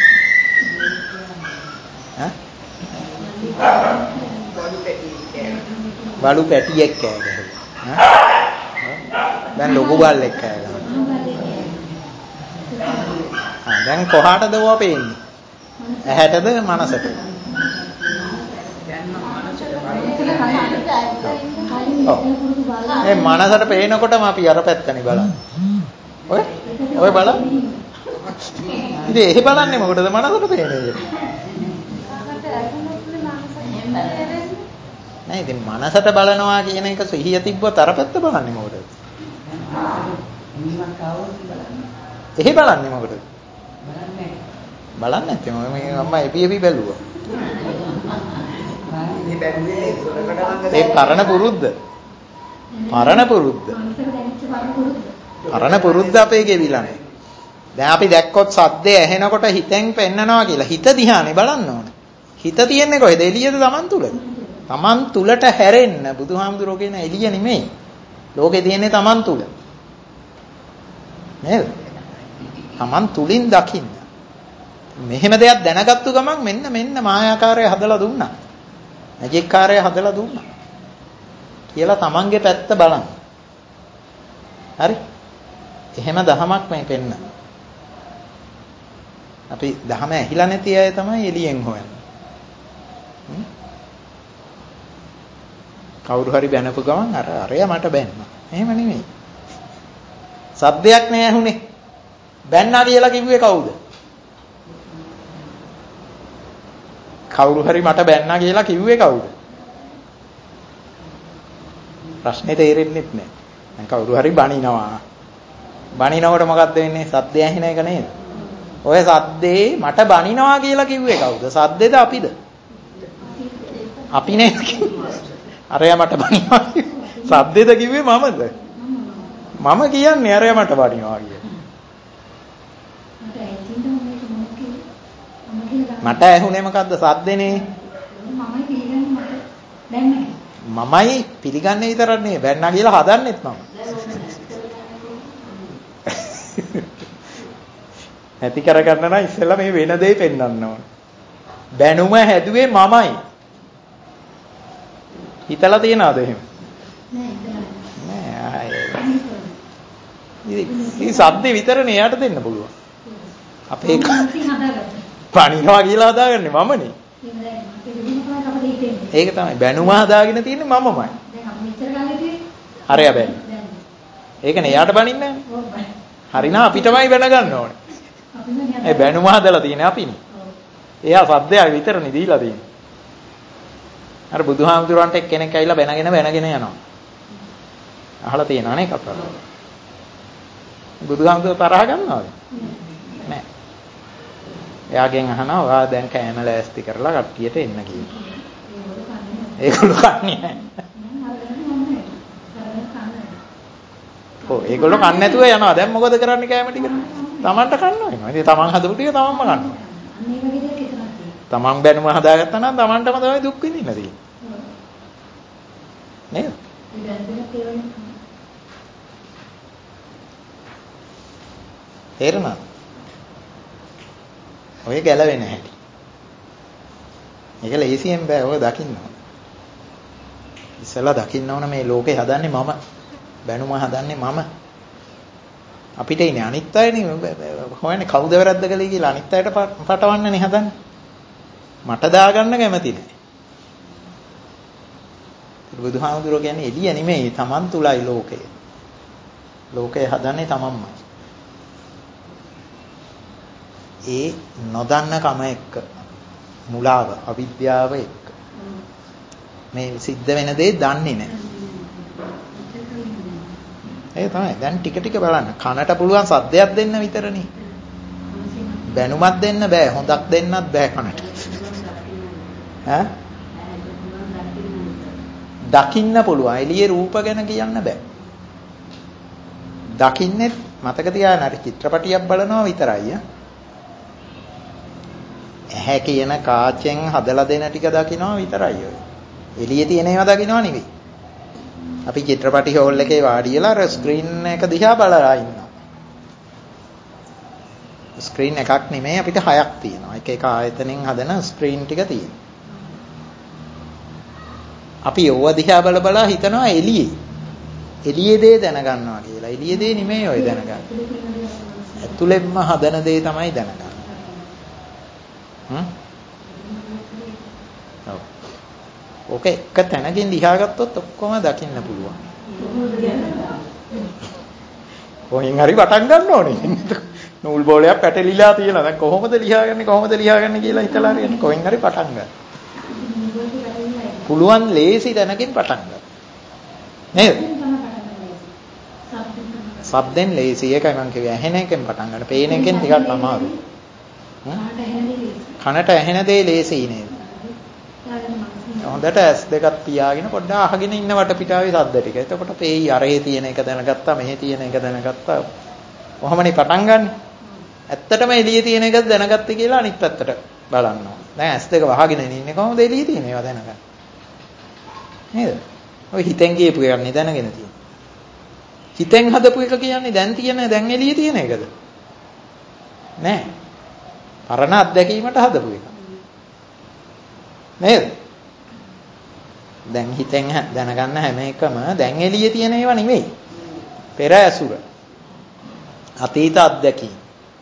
ඈ? බලු පැටියෙක් කෑ ගැහුවා. ඈ? දැන් ලොකු බල්ලෙක් කෑ ගහනවා. ආ දැන් කොහාටද ඔය පේන්නේ? ඇහැටද මනසට? ඔව්. මේ මනසට පේනකොටම අපි අර පැත්තනේ බලන්නේ. ඔය ඔය බලන්න. ඉතින් එහෙ බලන්නේ මොකටද මනසට පේන්නේ? නෑ ඉතින් මනසට බලනවා කියන එක සිහිය තිබ්බොත් අර පැත්ත බලන්නේ මොකටද? එහෙ බලන්නේ මොකටද? බලන්නේ. බලන්නේ නැත්නම් මේ අම්මා එපි එපි බැලුවා. මේ බැලුවේ ඒ කරණ පුරුද්ද. පරණ පුරුද්ද. පරණ පුරුද්ද අපේ ගෙවිලා නැහැ. දැන් අපි දැක්කොත් සද්දේ ඇහෙනකොට හිතෙන් පෙන්නනවා කියලා. හිත දිහානේ බලන්න ඕනේ. හිත තියන්නේ කොහෙද? එළියද Taman තුලද? Taman තුලට හැරෙන්න බුදුහාමුදුරෝ කියන එළිය නෙමෙයි. ලෝකේ තියෙන්නේ Taman තුල. නේද? Taman තුලින් දකින්න. මෙහෙම දෙයක් දැනගත්තු ගමන් මෙන්න මෙන්න මායාකාරය හදලා දුන්නා. මැජික් කාර්යය හදලා දුන්නා. කියලා Tamanගේ පැත්ත බලන්න. හරි? එහෙම දහමක් මේ පෙන්න. අපි දහම ඇහිලා නැති අය තමයි එළියෙන් හොයන්නේ. කවුරු හරි බැනපු ගමන් අර අරයා මට බැන්නා. එහෙම නෙමෙයි. සද්දයක් නෑ ඇහුනේ. බැන්නා කියලා කිව්වේ කවුද? කවුරු හරි මට බැන්නා කියලා කිව්වේ කවුද? ප්‍රශ්නේ තේරෙන්නේ නැහැ. දැන් කවුරු හරි බනිනවා. බනිනකොට මොකද්ද වෙන්නේ? සද්දය ඇහෙන එක නේද? ඔය සද්දේ මට බනිනවා කියලා කිව්වේ කවුද? සද්දේද අපිද? අපි නේ. අරයා මට බනිනවා. සද්දේද කිව්වේ මමද? මම කියන්නේ අරයා මට බනිනවා කියලා. මට ඇහුනේ මොකද්ද? සද්දේනේ. මමයි පිළිගන්නේ විතරක් නෙවෙයි බැන්නා කියලා හදන්නෙත් මම. නැති කරගන්න නම් ඉස්සෙල්ලා මේ වෙන දේ පෙන්වන්න ඕන. බැනුම හැදුවේ මමයි. හිතලා තියනවද එහෙම? නෑ නෑ. මේ සද්දේ විතරනේ එයාට දෙන්න පුළුවන්. අපේ පණිනවා කියලා හදාගන්නේ මමනේ. ඒක තමයි බැනුම හදාගෙන තියෙන්නේ මමමයි. හරිය බෑ. ඒකනේ එයාට බනින්නේ නැහැ. හරිනම් අපිටමයි බැන ගන්න ඕනේ. ඒ බැනුම හදලා තියෙන්නේ අපිනේ. එයා සද්දය විතරනේ දීලා තියෙන්නේ. අර බුදුහාමුදුරන්ට එක්කෙනෙක් ඇවිල්ලා බැනගෙන බැනගෙන යනවා. අහලා තියෙනවා නේ කතාව. බුදුහාමුදුර තරහ ගන්නවද? නෑ. එයාගෙන් අහනවා ඔයා දැන් කෑම ලෑස්ති කරලා කට්ටියට එන්න කියලා. ඒගොල්ලෝ කන්නේ නැහැ. ඔව් ඒගොල්ලෝ කන්නේ නැතුව යනවා. දැන් මොකද කරන්නේ කෑම ටික? තමන්ට කන්නවා එනවා. ඉතින් තමන් හදපු ටික තමන්ම කනවා. තමන් බැනුම හදාගත්තා නම් තමන්ටම තමයි දුක් විඳින්න තියෙන්නේ. නේද? තේරුණාද? ඔය ගැලවෙන්නේ නැහැ. මේක ලේසියෙන් බෑ ඔය දකින්න. ඉස්සලා දකින්න ඕන මේ ලෝකේ හදන්නේ මම. බැනුම හදන්නේ මම. අපිට ඉන්නේ අනිත් අයනේ හොයන්නේ කවුද වැරද්ද කළේ කියලා අනිත් අයට පටවන්නනේ හදන්නේ. මට දාගන්න කැමති නෑ. බුදුහාමුදුරුවෝ කියන්නේ එළිය නෙමෙයි තමන් තුලයි ලෝකය. ලෝකය හදන්නේ තමන්මයි. ඒ නොදන්න කම එක්ක මුලාව අවිද්‍යාව එක්ක මේ සිද්ධ වෙන දේ දන්නේ නැහැ. ඒ තමයි දැන් ටික ටික බලන්න කනට පුළුවන් සද්දයක් දෙන්න විතරනේ. බැනුමක් දෙන්න බෑ හොඳක් දෙන්නත් බෑ කනට. ඈ දකින්න පුළුවන් එළියේ රූප ගැන කියන්න බෑ. දකින්නෙත් මතක තියාගන්න හරි චිත්‍රපටියක් බලනවා විතරයි ඈ. ඇහැ කියන කාචෙන් හදලා දෙන ටික දකිනවා විතරයි ඔය. එළියේ තියෙන ඒවා දකිනවා නෙවෙයි. අපි චිත්‍රපටි හෝල් එකේ වාඩි වෙලා අර ස්ක්‍රීන් එක දිහා බලලා ඉන්නවා. ස්ක්‍රීන් එකක් නෙමෙයි අපිට හයක් තියෙනවා. එක එක ආයතනෙන් හදන ස්ක්‍රීන් ටික තියෙනවා. අපි යෝව දිහා බල බලා හිතනවා එළියේ. එළියේ දේ දැනගන්නවා කියලා. එළියේ දේ නෙමෙයි ඔය දැනගන්න. ඇතුළෙන්ම හදන දේ තමයි දැනගන්න. හ්ම් ඔව් ඔක එක තැනකින් දිහා ගත්තොත් ඔක්කොම දකින්න පුළුවන්. කොහෙන් හරි වටන් ගන්න ඕනේ. නූල් බෝලයක් පැටලිලා තියෙනවා. දැන් කොහොමද ලියාගන්නේ කොහොමද ලියාගන්නේ කියලා හිතලා හරි යන්නේ. කොහෙන් හරි පටන් ගන්න. පුළුවන් ලේසි තැනකින් පටන් ගන්න. නේද? සබ්දෙන් ලේසි එකයි මම කිව්වේ. ඇහෙන එකෙන් පටන් ගන්න. පේන එකෙන් ටිකක් අමාරුයි. කනට ඇහෙන දේ ලේසි නේද? හොඳට ඇස් දෙකක් පියාගෙන පොඩ්ඩක් අහගෙන ඉන්න වටපිටාවේ ශබ්ද ටික. එතකොට පේයි අරහේ තියෙන එක දැනගත්තා, මෙහි තියෙන එක දැනගත්තා. කොහොමනේ පටන් ගන්නෙ? ඇත්තටම එළියේ තියෙන එක දැනගත්තේ කියලා අනිත් පැත්තට බලනවා. දැන් ඇස් දෙක වහගෙන ඉන්නේ කොහොමද එළියේ තියෙන ඒවා දැනගන්නේ? නේද? ඔය හිතෙන් කියපු එකක් නේ දැනගෙන තියෙන්නේ. හිතෙන් හදපු එක කියන්නේ දැන් තියෙන දැන් එළියේ තියෙන එකද? නෑ. පරණ අත්දැකීමට හදපු එක. නේද? දැන් හිතෙන් දැනගන්න හැම එකම දැන් එළියේ තියෙන ඒවා නෙවෙයි. පෙර ඇසුර. අතීත අත්දැකීම්.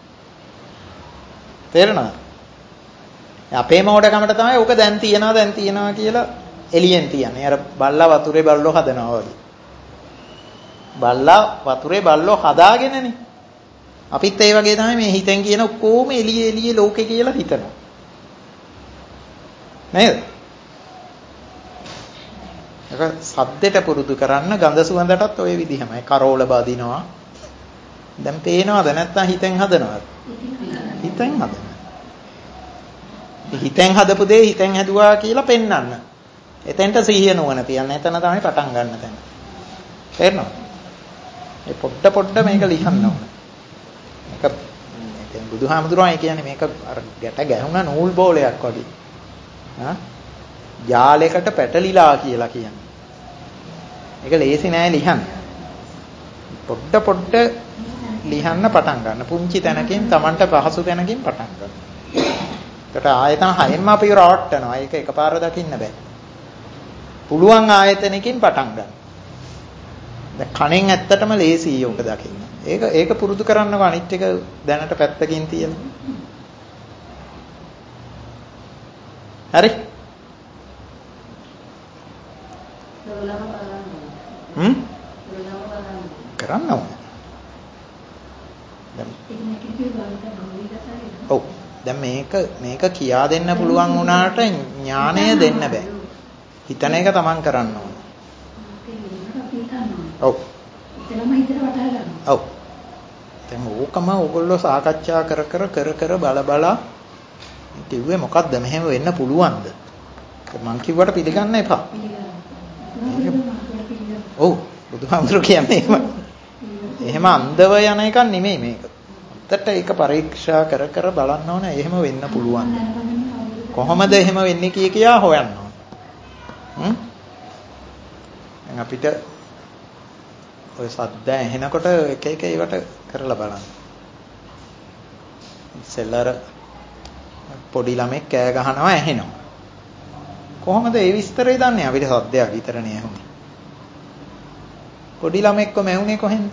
තේරෙනවද? අපේ මොඩකමට තමයි ඕක දැන් තියනවා දැන් තියනවා කියලා එළියෙන් තියන්නේ. අර බල්ලා වතුරේ බල්ලෝ හදනවා වගේ. බල්ලා වතුරේ බල්ලෝ හදාගෙනනේ. අපිත් ඒ වගේ තමයි මේ හිතෙන් කියන ඔක්කොම එළියේ එළියේ ලෝකේ කියලා හිතනවා. නේද? ඒක සද්දෙට පුරුදු කරන්න ගඳ සුවඳටත් ওই විදිහමයි. කරෝල බදිනවා. දැන් පේනවද නැත්නම් හිතෙන් හදනවද? හිතෙන් හදන. හිතෙන් හදපු දේ හිතෙන් හැදුවා කියලා පෙන්වන්න. එතෙන්ට සිහිය නුවණ තියන්න. එතන තමයි පටන් ගන්න තැන. තේරෙනවද? ඒ පොඩ පොඩ මේක ලියන්න ඕන. මේක දැන් බුදුහාමුදුරුවෝ කියන්නේ මේක අර ගැට ගැහුණා නූල් බෝලයක් වගේ. හා? ජාලයකට පැටලිලා කියලා කියන්නේ. ඒක ලේසි නෑ ලියන්න. පොඩ පොඩ ලියන්න පටන් ගන්න. පුංචි තැනකින් Tamanට පහසු තැනකින් පටන් ගන්න. ඒකට ආයතන හයෙන්ම අපි රවට්ටනවා. ඒක එකපාර දකින්න බෑ. පුළුවන් ආයතනකින් පටන් ගන්න. දැන් කණෙන් ඇත්තටම ලේසියි ඔක දකින්න. ඒක ඒක පුරුදු කරන්නකො අනිත් එක දැනට පැත්තකින් තියලා. හරි? හ්ම්? කරන්න ඕනේ. ඔව්. දැන් මේක මේක කියා දෙන්න පුළුවන් වුණාට ඥාණය දෙන්න බෑ. හිතන එක තමන් කරන්න ඕනේ. ඔව්. ඔව්. දැන් ඕකම ඕගොල්ලෝ සාකච්ඡා කර කර කර කර බල බල කිව්වේ මොකද්ද මෙහෙම වෙන්න පුළුවන්ද? මං කිව්වට පිළිගන්න එපා. ඔව්. බුදුහාමුදුරු කියන්නේ එහෙම. එහෙම අන්ධව යන එකක් නෙමෙයි මේක. ඇත්තට ඒක පරීක්ෂා කර කර බලන්න ඕනේ එහෙම වෙන්න පුළුවන්ද? කොහොමද එහෙම වෙන්නේ කිය කියා හොයන්න ඕනේ. හ්ම්? දැන් අපිට ඔය සද්ද ඇහෙනකොට එක එක ඒවට කරලා බලන්න. ඉස්සෙල්ලාර පොඩි ළමෙක් කෑ ගහනවා ඇහෙනවා. කොහොමද ඒ විස්තරය දන්නේ? අපිට සද්දයක් විතරනේ ඇහුනේ. පොඩි ළමෙක්ව මැවුනේ කොහෙන්ද?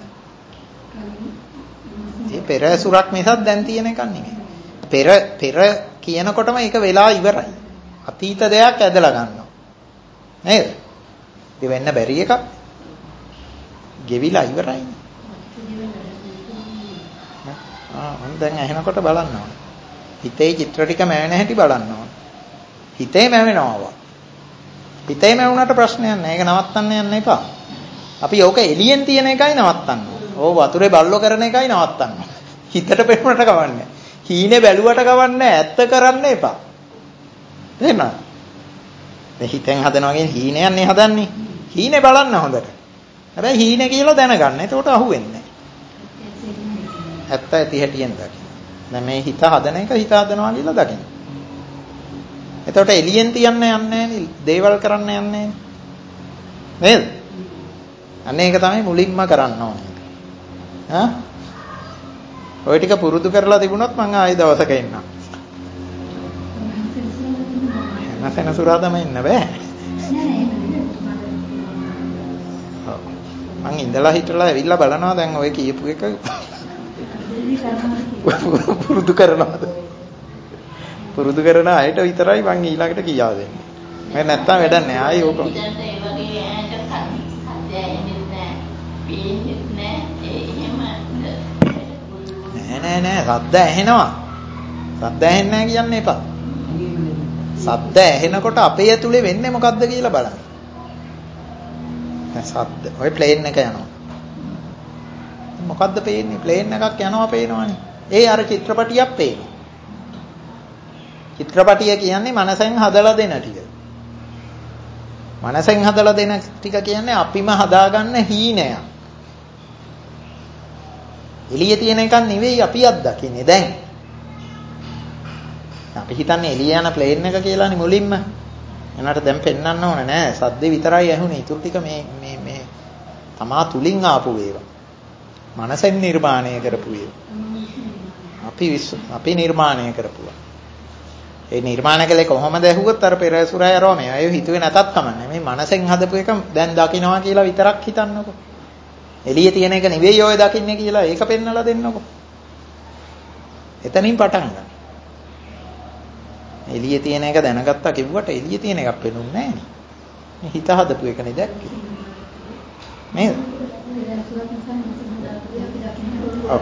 ඒ පෙර ඇසුරක් මිසක් දැන් තියෙන එකක් නෙමෙයි. පෙර පෙර කියනකොටම ඒක වෙලා ඉවරයි. අතීත දෙයක් ඇදලා ගන්නවා. නේද? ඒ වෙන්න බැරි එකක්. ගෙවිලා ඉවරයි. ආ මම දැන් ඇහෙනකොට බලන්න ඕනේ. හිතේ චිත්‍ර ටික මැවෙන හැටි බලන්න ඕනේ. හිතේ මැවෙනවා. හිතේ මැවුනට ප්‍රශ්නයක් නැහැ. ඒක නවත්තන්න යන්න එපා. අපි ඕක එළියෙන් තියෙන එකයි නවත්තන්න. ඕ වතුරේ බල්ලෝ කරන එකයි නවත්තන්න. හිතට පෙනුනට කවන්නේ. හීනේ බැලුවට කවන්නේ ඇත්ත කරන්න එපා. තේරෙනවද? මේ හිතෙන් හදනවාගේ හීනයන්නේ හදන්නේ. හීනේ බලන්න හොඳට. හැබැයි හීනේ කියලා දැනගන්න. එතකොට අහුවෙන්නේ නැහැ. ඇත්ත ඇති හැටියෙන් දකින්න. දැන් මේ හිත හදන එක හිත හදනවා කියලා දකින්න. එතකොට එළියෙන් තියන්න යන්නේ නැහැ. දේවල් කරන්න යන්නේ නේද? අනේ ඒක තමයි මුලින්ම කරන්න ඕනේ. හා? ඔය ටික පුරුදු කරලා තිබුණොත් මම ආයෙ දවසක එන්නම්. නැසෙන සුරාදම එන්න බෑ. මං ඉඳලා හිටලා ඇවිල්ලා බලනවා දැන් ඔය කියපු එක පුරුදු කරනවාද? පුරුදු කරන අයට විතරයි මං ඊළඟට කියා දෙන්නේ. මේ නැත්තම් වැඩක් නෑ. ආයි ඕක. නෑ නෑ නෑ සද්ද ඇහෙනවා. සද්ද ඇහෙන්නේ නැහැ කියන්න එපා. සද්ද ඇහෙනකොට අපේ ඇතුලේ වෙන්නේ මොකද්ද කියලා බලන්න. දැන් සද්ද ඔය ප්ලේන් එක යනවා. මොකද්ද පේන්නේ? ප්ලේන් එකක් යනවා පේනවනේ. ඒ අර චිත්‍රපටියක් පේනවා. චිත්‍රපටිය කියන්නේ මනසෙන් හදලා දෙන ටික. මනසෙන් හදලා දෙන ටික කියන්නේ අපිම හදාගන්න හීනයක්. එළියේ තියෙන එකක් නෙවෙයි අපි අත්දකින්නේ දැන්. අපි හිතන්නේ එළිය යන ප්ලේන් එක කියලානේ මුලින්ම. එනකට දැන් පෙන්වන්න ඕනේ නෑ. සද්දේ විතරයි ඇහුනේ. ඊටු ටික මේ මේ මේ තමා තුලින් ආපු ඒවා. මනසෙන් නිර්මාණය කරපු ඒවා. අපි අපි නිර්මාණය කරපුවා. ඒ නිර්මාණ කලේ කොහොමද ඇහුවොත් අර පෙර සුරය ආරෝ මේ අය හිතුවේ නැතත් කමන්නේ. මේ මනසෙන් හදපු එක දැන් දකින්නවා කියලා විතරක් හිතන්නකෝ. එළියේ තියෙන එක නෙවෙයි ඔය දකින්නේ කියලා ඒක පෙන්නලා දෙන්නකෝ. එතනින් පටන් ගන්න. එළියේ තියෙන එක දැනගත්තා කිව්වට එළියේ තියෙන එකක් පෙනුන්නේ නැහැ නේ. මේ හිත හදපු එකනේ දැක්කේ. නේද? ඔව්.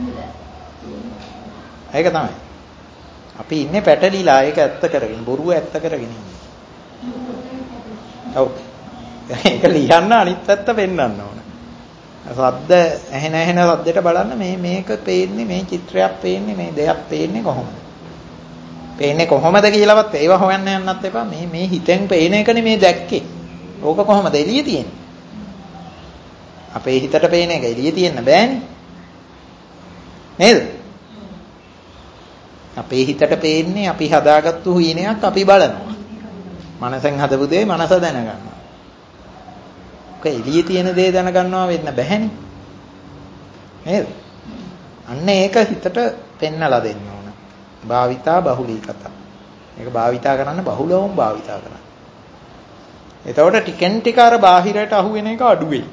ඒක තමයි. අපි ඉන්නේ පැටලිලා ඒක ඇත්ත කරගෙන බොරුව ඇත්ත කරගෙන ඉන්නේ. ඔව්. ඒක ලියන්න අනිත් පැත්ත පෙන්වන්න ඕන. සද්ද ඇහෙන ඇහෙන සද්දෙට බලන්න මේ මේක පේන්නේ මේ චිත්‍රයක් පේන්නේ මේ දෙයක් පේන්නේ කොහොමද? පේන්නේ කොහොමද කියලාවත් ඒව හොයන්න යන්නත් එපා. මේ මේ හිතෙන් පේන එකනේ මේ දැක්කේ. ඕක කොහොමද එළියේ තියෙන්නේ? අපේ හිතට පේන එක එළියේ තියෙන්න බෑනේ. නේද? අපේ හිතට පේන්නේ අපි හදාගත්තු හීනයක් අපි බලනවා. මනසෙන් හදපු දේ මනස දැනගන්නවා. ඔක එළියේ තියෙන දේ දැනගන්නවා වෙන්න බෑනේ. නේද? අන්න ඒක හිතට පෙන්නලා දෙන්න ඕන. භාවිතා බහුලීකතා. ඒක භාවිතා කරන්න බහුලවම භාවිතා කරන්න. එතකොට ටිකෙන් ටික අර බාහිරට අහු වෙන එක අඩු වෙයි.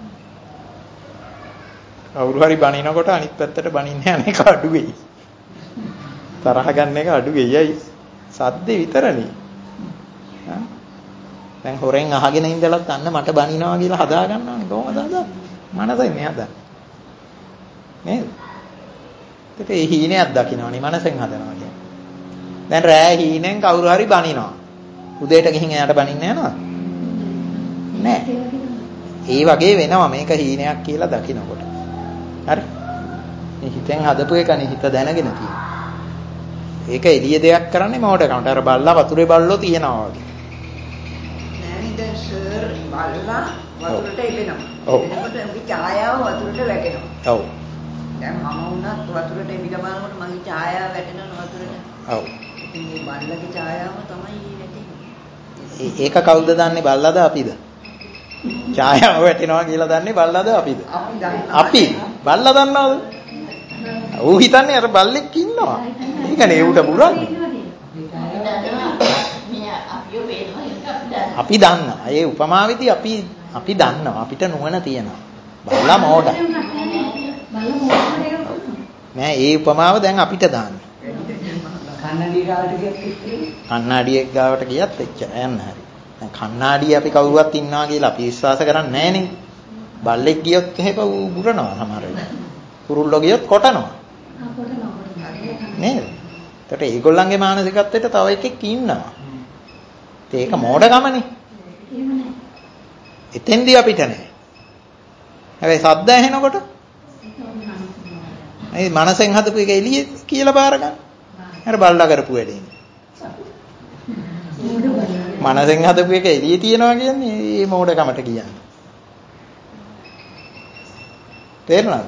කවුරු හරි බනිනකොට අනිත් පැත්තට බනින්න යන එක අඩු වෙයි. තරහ ගන්න එක අඩු වෙයි. සද්දේ විතරනේ. දැන් හොරෙන් අහගෙන ඉඳලත් අන්න මට බනිනවා කියලා හදා ගන්නවනේ කොහොමද හදන්නේ? මනසෙන් නේ හදන්නේ. නේද? ඒත් ඒ හීනයක් දකින්නවනේ මනසෙන් හදනවා කියන්නේ. දැන් රෑ හීනෙන් කවුරු හරි බනිනවා. උදේට ගිහින් එයාට බනින්න යනවා? නෑ. ඒ වගේ වෙනවා මේක හීනයක් කියලා දකින්නකොට. හරි? මේ හිතෙන් හදපු එකනේ හිත දැනගෙන තියෙන්නේ. ඒක එළිය දෙයක් කරන්නේ මොඩකමට. අර බල්ලා වතුරේ බල්ලෝ තියනවා වගේ. දැන් සර් බල්ලා වතුරට එබෙනවා. ඔව්. එතකොට මේ ඡායාව වතුරට වැටෙනවා. ඔව්. දැන් මම වුණත් වතුරට එබිලා බලනකොට මගේ ඡායාව වැටෙනවා වතුරට. ඔව්. ඉතින් මේ බල්ලගේ ඡායාව තමයි වැටෙන්නේ. ඒක කවුද දන්නේ බල්ලාද අපිද? ඡායාව වැටෙනවා කියලා දන්නේ බල්ලාද අපිද? අපි. බල්ලා දන්නවද? ඌ හිතන්නේ අර බල්ලෙක් ඉන්නවා. ඒකනේ ඌට බුරන්නේ. අපි දන්නවා. ඒ උපමාවෙදී අපි අපි දන්නවා. අපිට නුවණ තියෙනවා. බල්ලා මෝඩයි. නෑ ඒ උපමාව දැන් අපිට දාන්න. කන්නඩිය ගාවට ගියත් කන්නඩියෙක් ගාවට ගියත් එච්චර යන්න හරි. දැන් කන්නඩිය අපි කවුරුවත් ඉන්නවා කියලා අපි විශ්වාස කරන්නේ නෑනේ. බල්ලෙක් ගියොත් එහෙම ඌ බුරනවා සමහර වෙලාවට. කුරුල්ලෝ ගියොත් කොටනවා. නේද? ඒකට ඒගොල්ලන්ගේ මානසිකත්වයට තව එකෙක් ඉන්නවා. ඒක මෝඩකමනේ. එතෙන්දී අපිට නෑ. හැබැයි සද්ද ඇහෙනකොට මේ මනසෙන් හදපු එක එළියේ කියලා බාර ගන්න. අර බල්ලා කරපු වැඩේ. මනසෙන් හදපු එක එළියේ තියනවා කියන්නේ මේ මෝඩකමට කියන්නේ. තේරුණාද?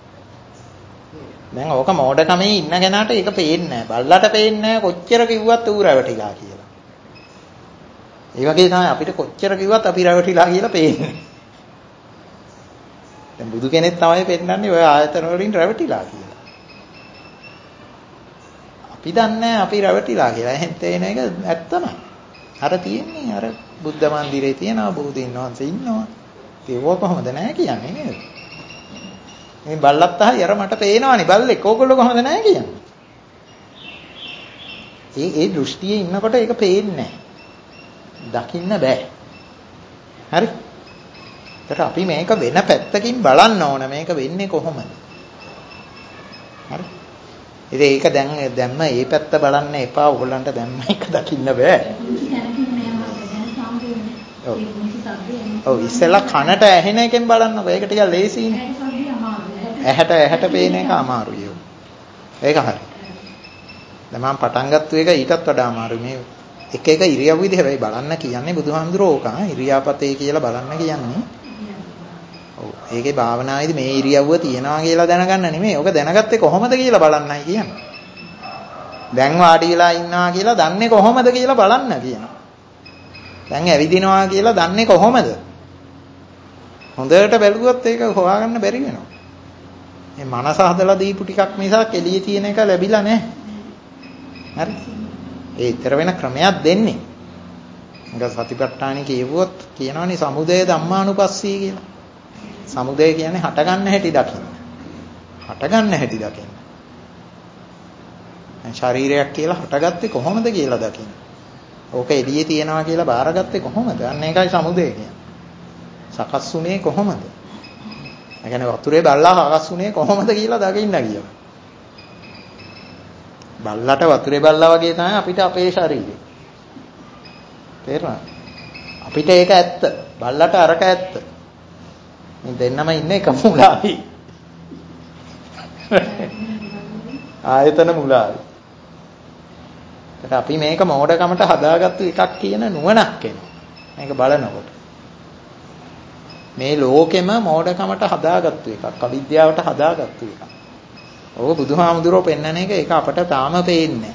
දැන් ඕක මෝඩකමේ ඉන්න කෙනාට ඒක පේන්නේ නැහැ. බල්ලට පේන්නේ නැහැ කොච්චර කිව්වත් ඌ රැවටිලා කියලා. ඒ වගේ තමයි අපිට කොච්චර කිව්වත් අපි රැවටිලා කියලා පේන්නේ. දැන් බුදු කෙනෙක් තමයි පෙන්නන්නේ ඔය ආයතන වලින් රැවටිලා කියලා. අපි දන්නේ අපි රැවටිලා කියලා. එහෙන් තේන එක ඇත්තමයි. අර තියෙන්නේ අර බුද්ධ මන්දිරේ තියෙනවා බෝධීන් වහන්සේ ඉන්නවා. ඒක කොහොමද නැහැ කියන්නේ නේද? මේ බල්ලත් අහයි අර මට පේනවනේ බල්ලෙක්. ඕගොල්ලෝ කොහොමද නැහැ කියන්නේ? ඒ ඒ දෘෂ්ටියේ ඉන්නකොට ඒක පේන්නේ නැහැ. දකින්න බෑ. හරි? ඒකට අපි මේක වෙන පැත්තකින් බලන්න ඕන. මේක වෙන්නේ කොහොමද? හරි? ඉතින් ඒක දැන් දැම්ම මේ පැත්ත බලන්න එපා. ඕගොල්ලන්ට දැම්ම එක දකින්න බෑ. ඔව්. ඔව් ඉස්සෙල්ලා කනට ඇහෙන එකෙන් බලන්නකෝ. ඒක ටිකක් ලේසියිනේ. ඇහැට ඇහැට පේන එක අමාරුයි. ඒක හරි. දැන් මම පටන් ගත්ත එක ඊටත් වඩා අමාරුයි. මේ එක එක ඉරියව් විදිහ හැබැයි බලන්න කියන්නේ බුදුහාමුදුරෝ ඕක ඉරියාපතේ කියලා බලන්න කියන්නේ. ඔව්. ඒකේ භාවනාවේදී මේ ඉරියව්ව තියනවා කියලා දැනගන්න නෙමෙයි. ඕක දැනගත්තේ කොහොමද කියලා බලන්නයි කියන්නේ. දැන් වාඩි වෙලා ඉන්නවා කියලා දන්නේ කොහොමද කියලා බලන්න කියනවා. දැන් ඇවිදිනවා කියලා දන්නේ කොහොමද? හොඳට බැලුවොත් ඒක හොයාගන්න බැරි වෙනවා. මේ මනස හදලා දීපු ටිකක් මිසක් එළියේ තියෙන එක ලැබිලා නැහැ. හරි? ඒ ඊතර වෙන ක්‍රමයක් දෙන්නේ. ඒක සතිපට්ඨානෙ කියවුවොත් කියනවනේ සමුදය ධම්මානුපස්සී කියලා. සමුදය කියන්නේ හටගන්න හැටි දකින්න. හටගන්න හැටි දකින්න. දැන් ශරීරයක් කියලා හටගත්තේ කොහොමද කියලා දකින්න. ඕක එළියේ තියනවා කියලා බාරගත්තේ කොහොමද? අන්න ඒකයි සමුදය කියන්නේ. සකස් වුණේ කොහොමද? ඒ කියන්නේ වතුරේ බල්ලා සකස් වුණේ කොහොමද කියලා දකින්න කියලා. බල්ලට වතුරේ බල්ලා වගේ තමයි අපිට අපේ ශරීරය. තේරුණාද? අපිට ඒක ඇත්ත. බල්ලට අරක ඇත්ත. මේ දෙන්නම ඉන්නේ එක මුලාවේ. ආයතන මුලාවේ. ඒත් අපි මේක මෝඩකමට හදාගත්තු එකක් කියන නුවණක් එනවා. මේක බලනකොට. මේ ලෝකෙම මෝඩකමට හදාගත්තු එකක්. අවිද්‍යාවට හදාගත්තු එකක්. ඕක බුදුහාමුදුරුවෝ පෙන්නන එක ඒක අපට තාම පේන්නේ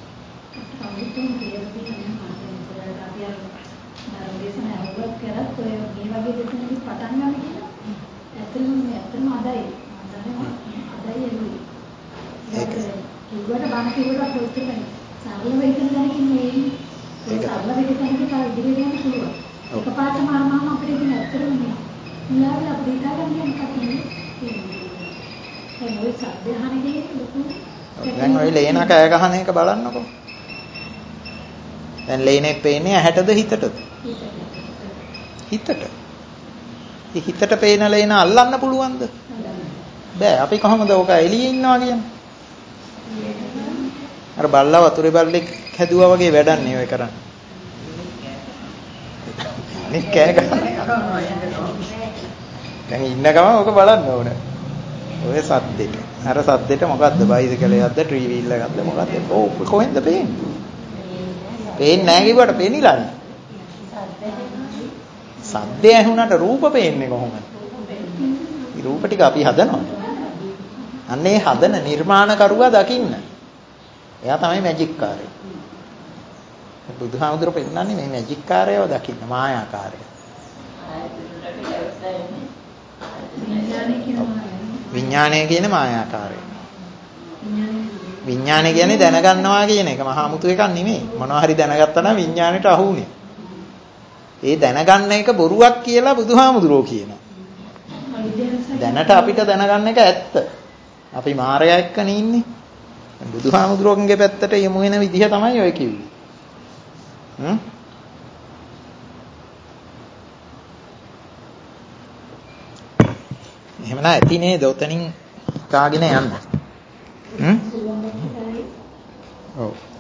දැන් ඔය ලේන කෑ ගහන එක බලන්නකෝ. දැන් ලේනේ පේන්නේ ඇහැටද හිතටද? හිතට. ඒ හිතට පේන ලේන අල්ලන්න පුළුවන්ද? බෑ. අපි කොහොමද ඕක එළියේ ඉන්නවා කියන්නේ? අර බල්ලා වතුරේ බල්ලෙක් හැදුවා වගේ වැඩන්නේ ඔය කරන්නේ. අනිත් කෑ ගහන්නේ. දැන් ඉන්න ගමන් ඕක බලන්න ඕනේ. ඔය සද්දෙට. අර සද්දෙට මොකද්ද? බයිසිකලයක්ද, ට්‍රී වීල් එකක්ද මොකද්ද? ඕ කොහෙන්ද පේන්නේ? පේන්නේ නැහැ කිව්වට පේනිලානේ. සද්දේ ඇහුණාට රූප පේන්නේ කොහොමද? මේ රූප ටික අපි හදනවා. අන්න ඒ හදන නිර්මාණකරුවා දකින්න. එයා තමයි මැජික් කාරය. බුදුහාමුදුරුවෝ පෙන්නන්නේ මේ මැජික් කාරයව දකින්න මායාකාරය. විඥානය කියන මායාකාරය. විඥානය කියන්නේ දැනගන්නවා කියන එක මහා මුතු එකක් නෙමෙයි. මොනවා හරි දැනගත්තා නම් විඥාණයට අහු වුනේ. ඒ දැනගන්න එක බොරුවක් කියලා බුදුහාමුදුරුවෝ කියනවා. දැනට අපිට දැනගන්න එක ඇත්ත. අපි මායя එක්කනේ ඉන්නේ. බුදුහාමුදුරුවෝගේ පැත්තට යමු වෙන විදිහ තමයි ඔය කිව්වේ. හ්ම් එහෙම නැ ඇති නේද ඔතනින් කාගෙන යන්න. හ්ම් ඔව්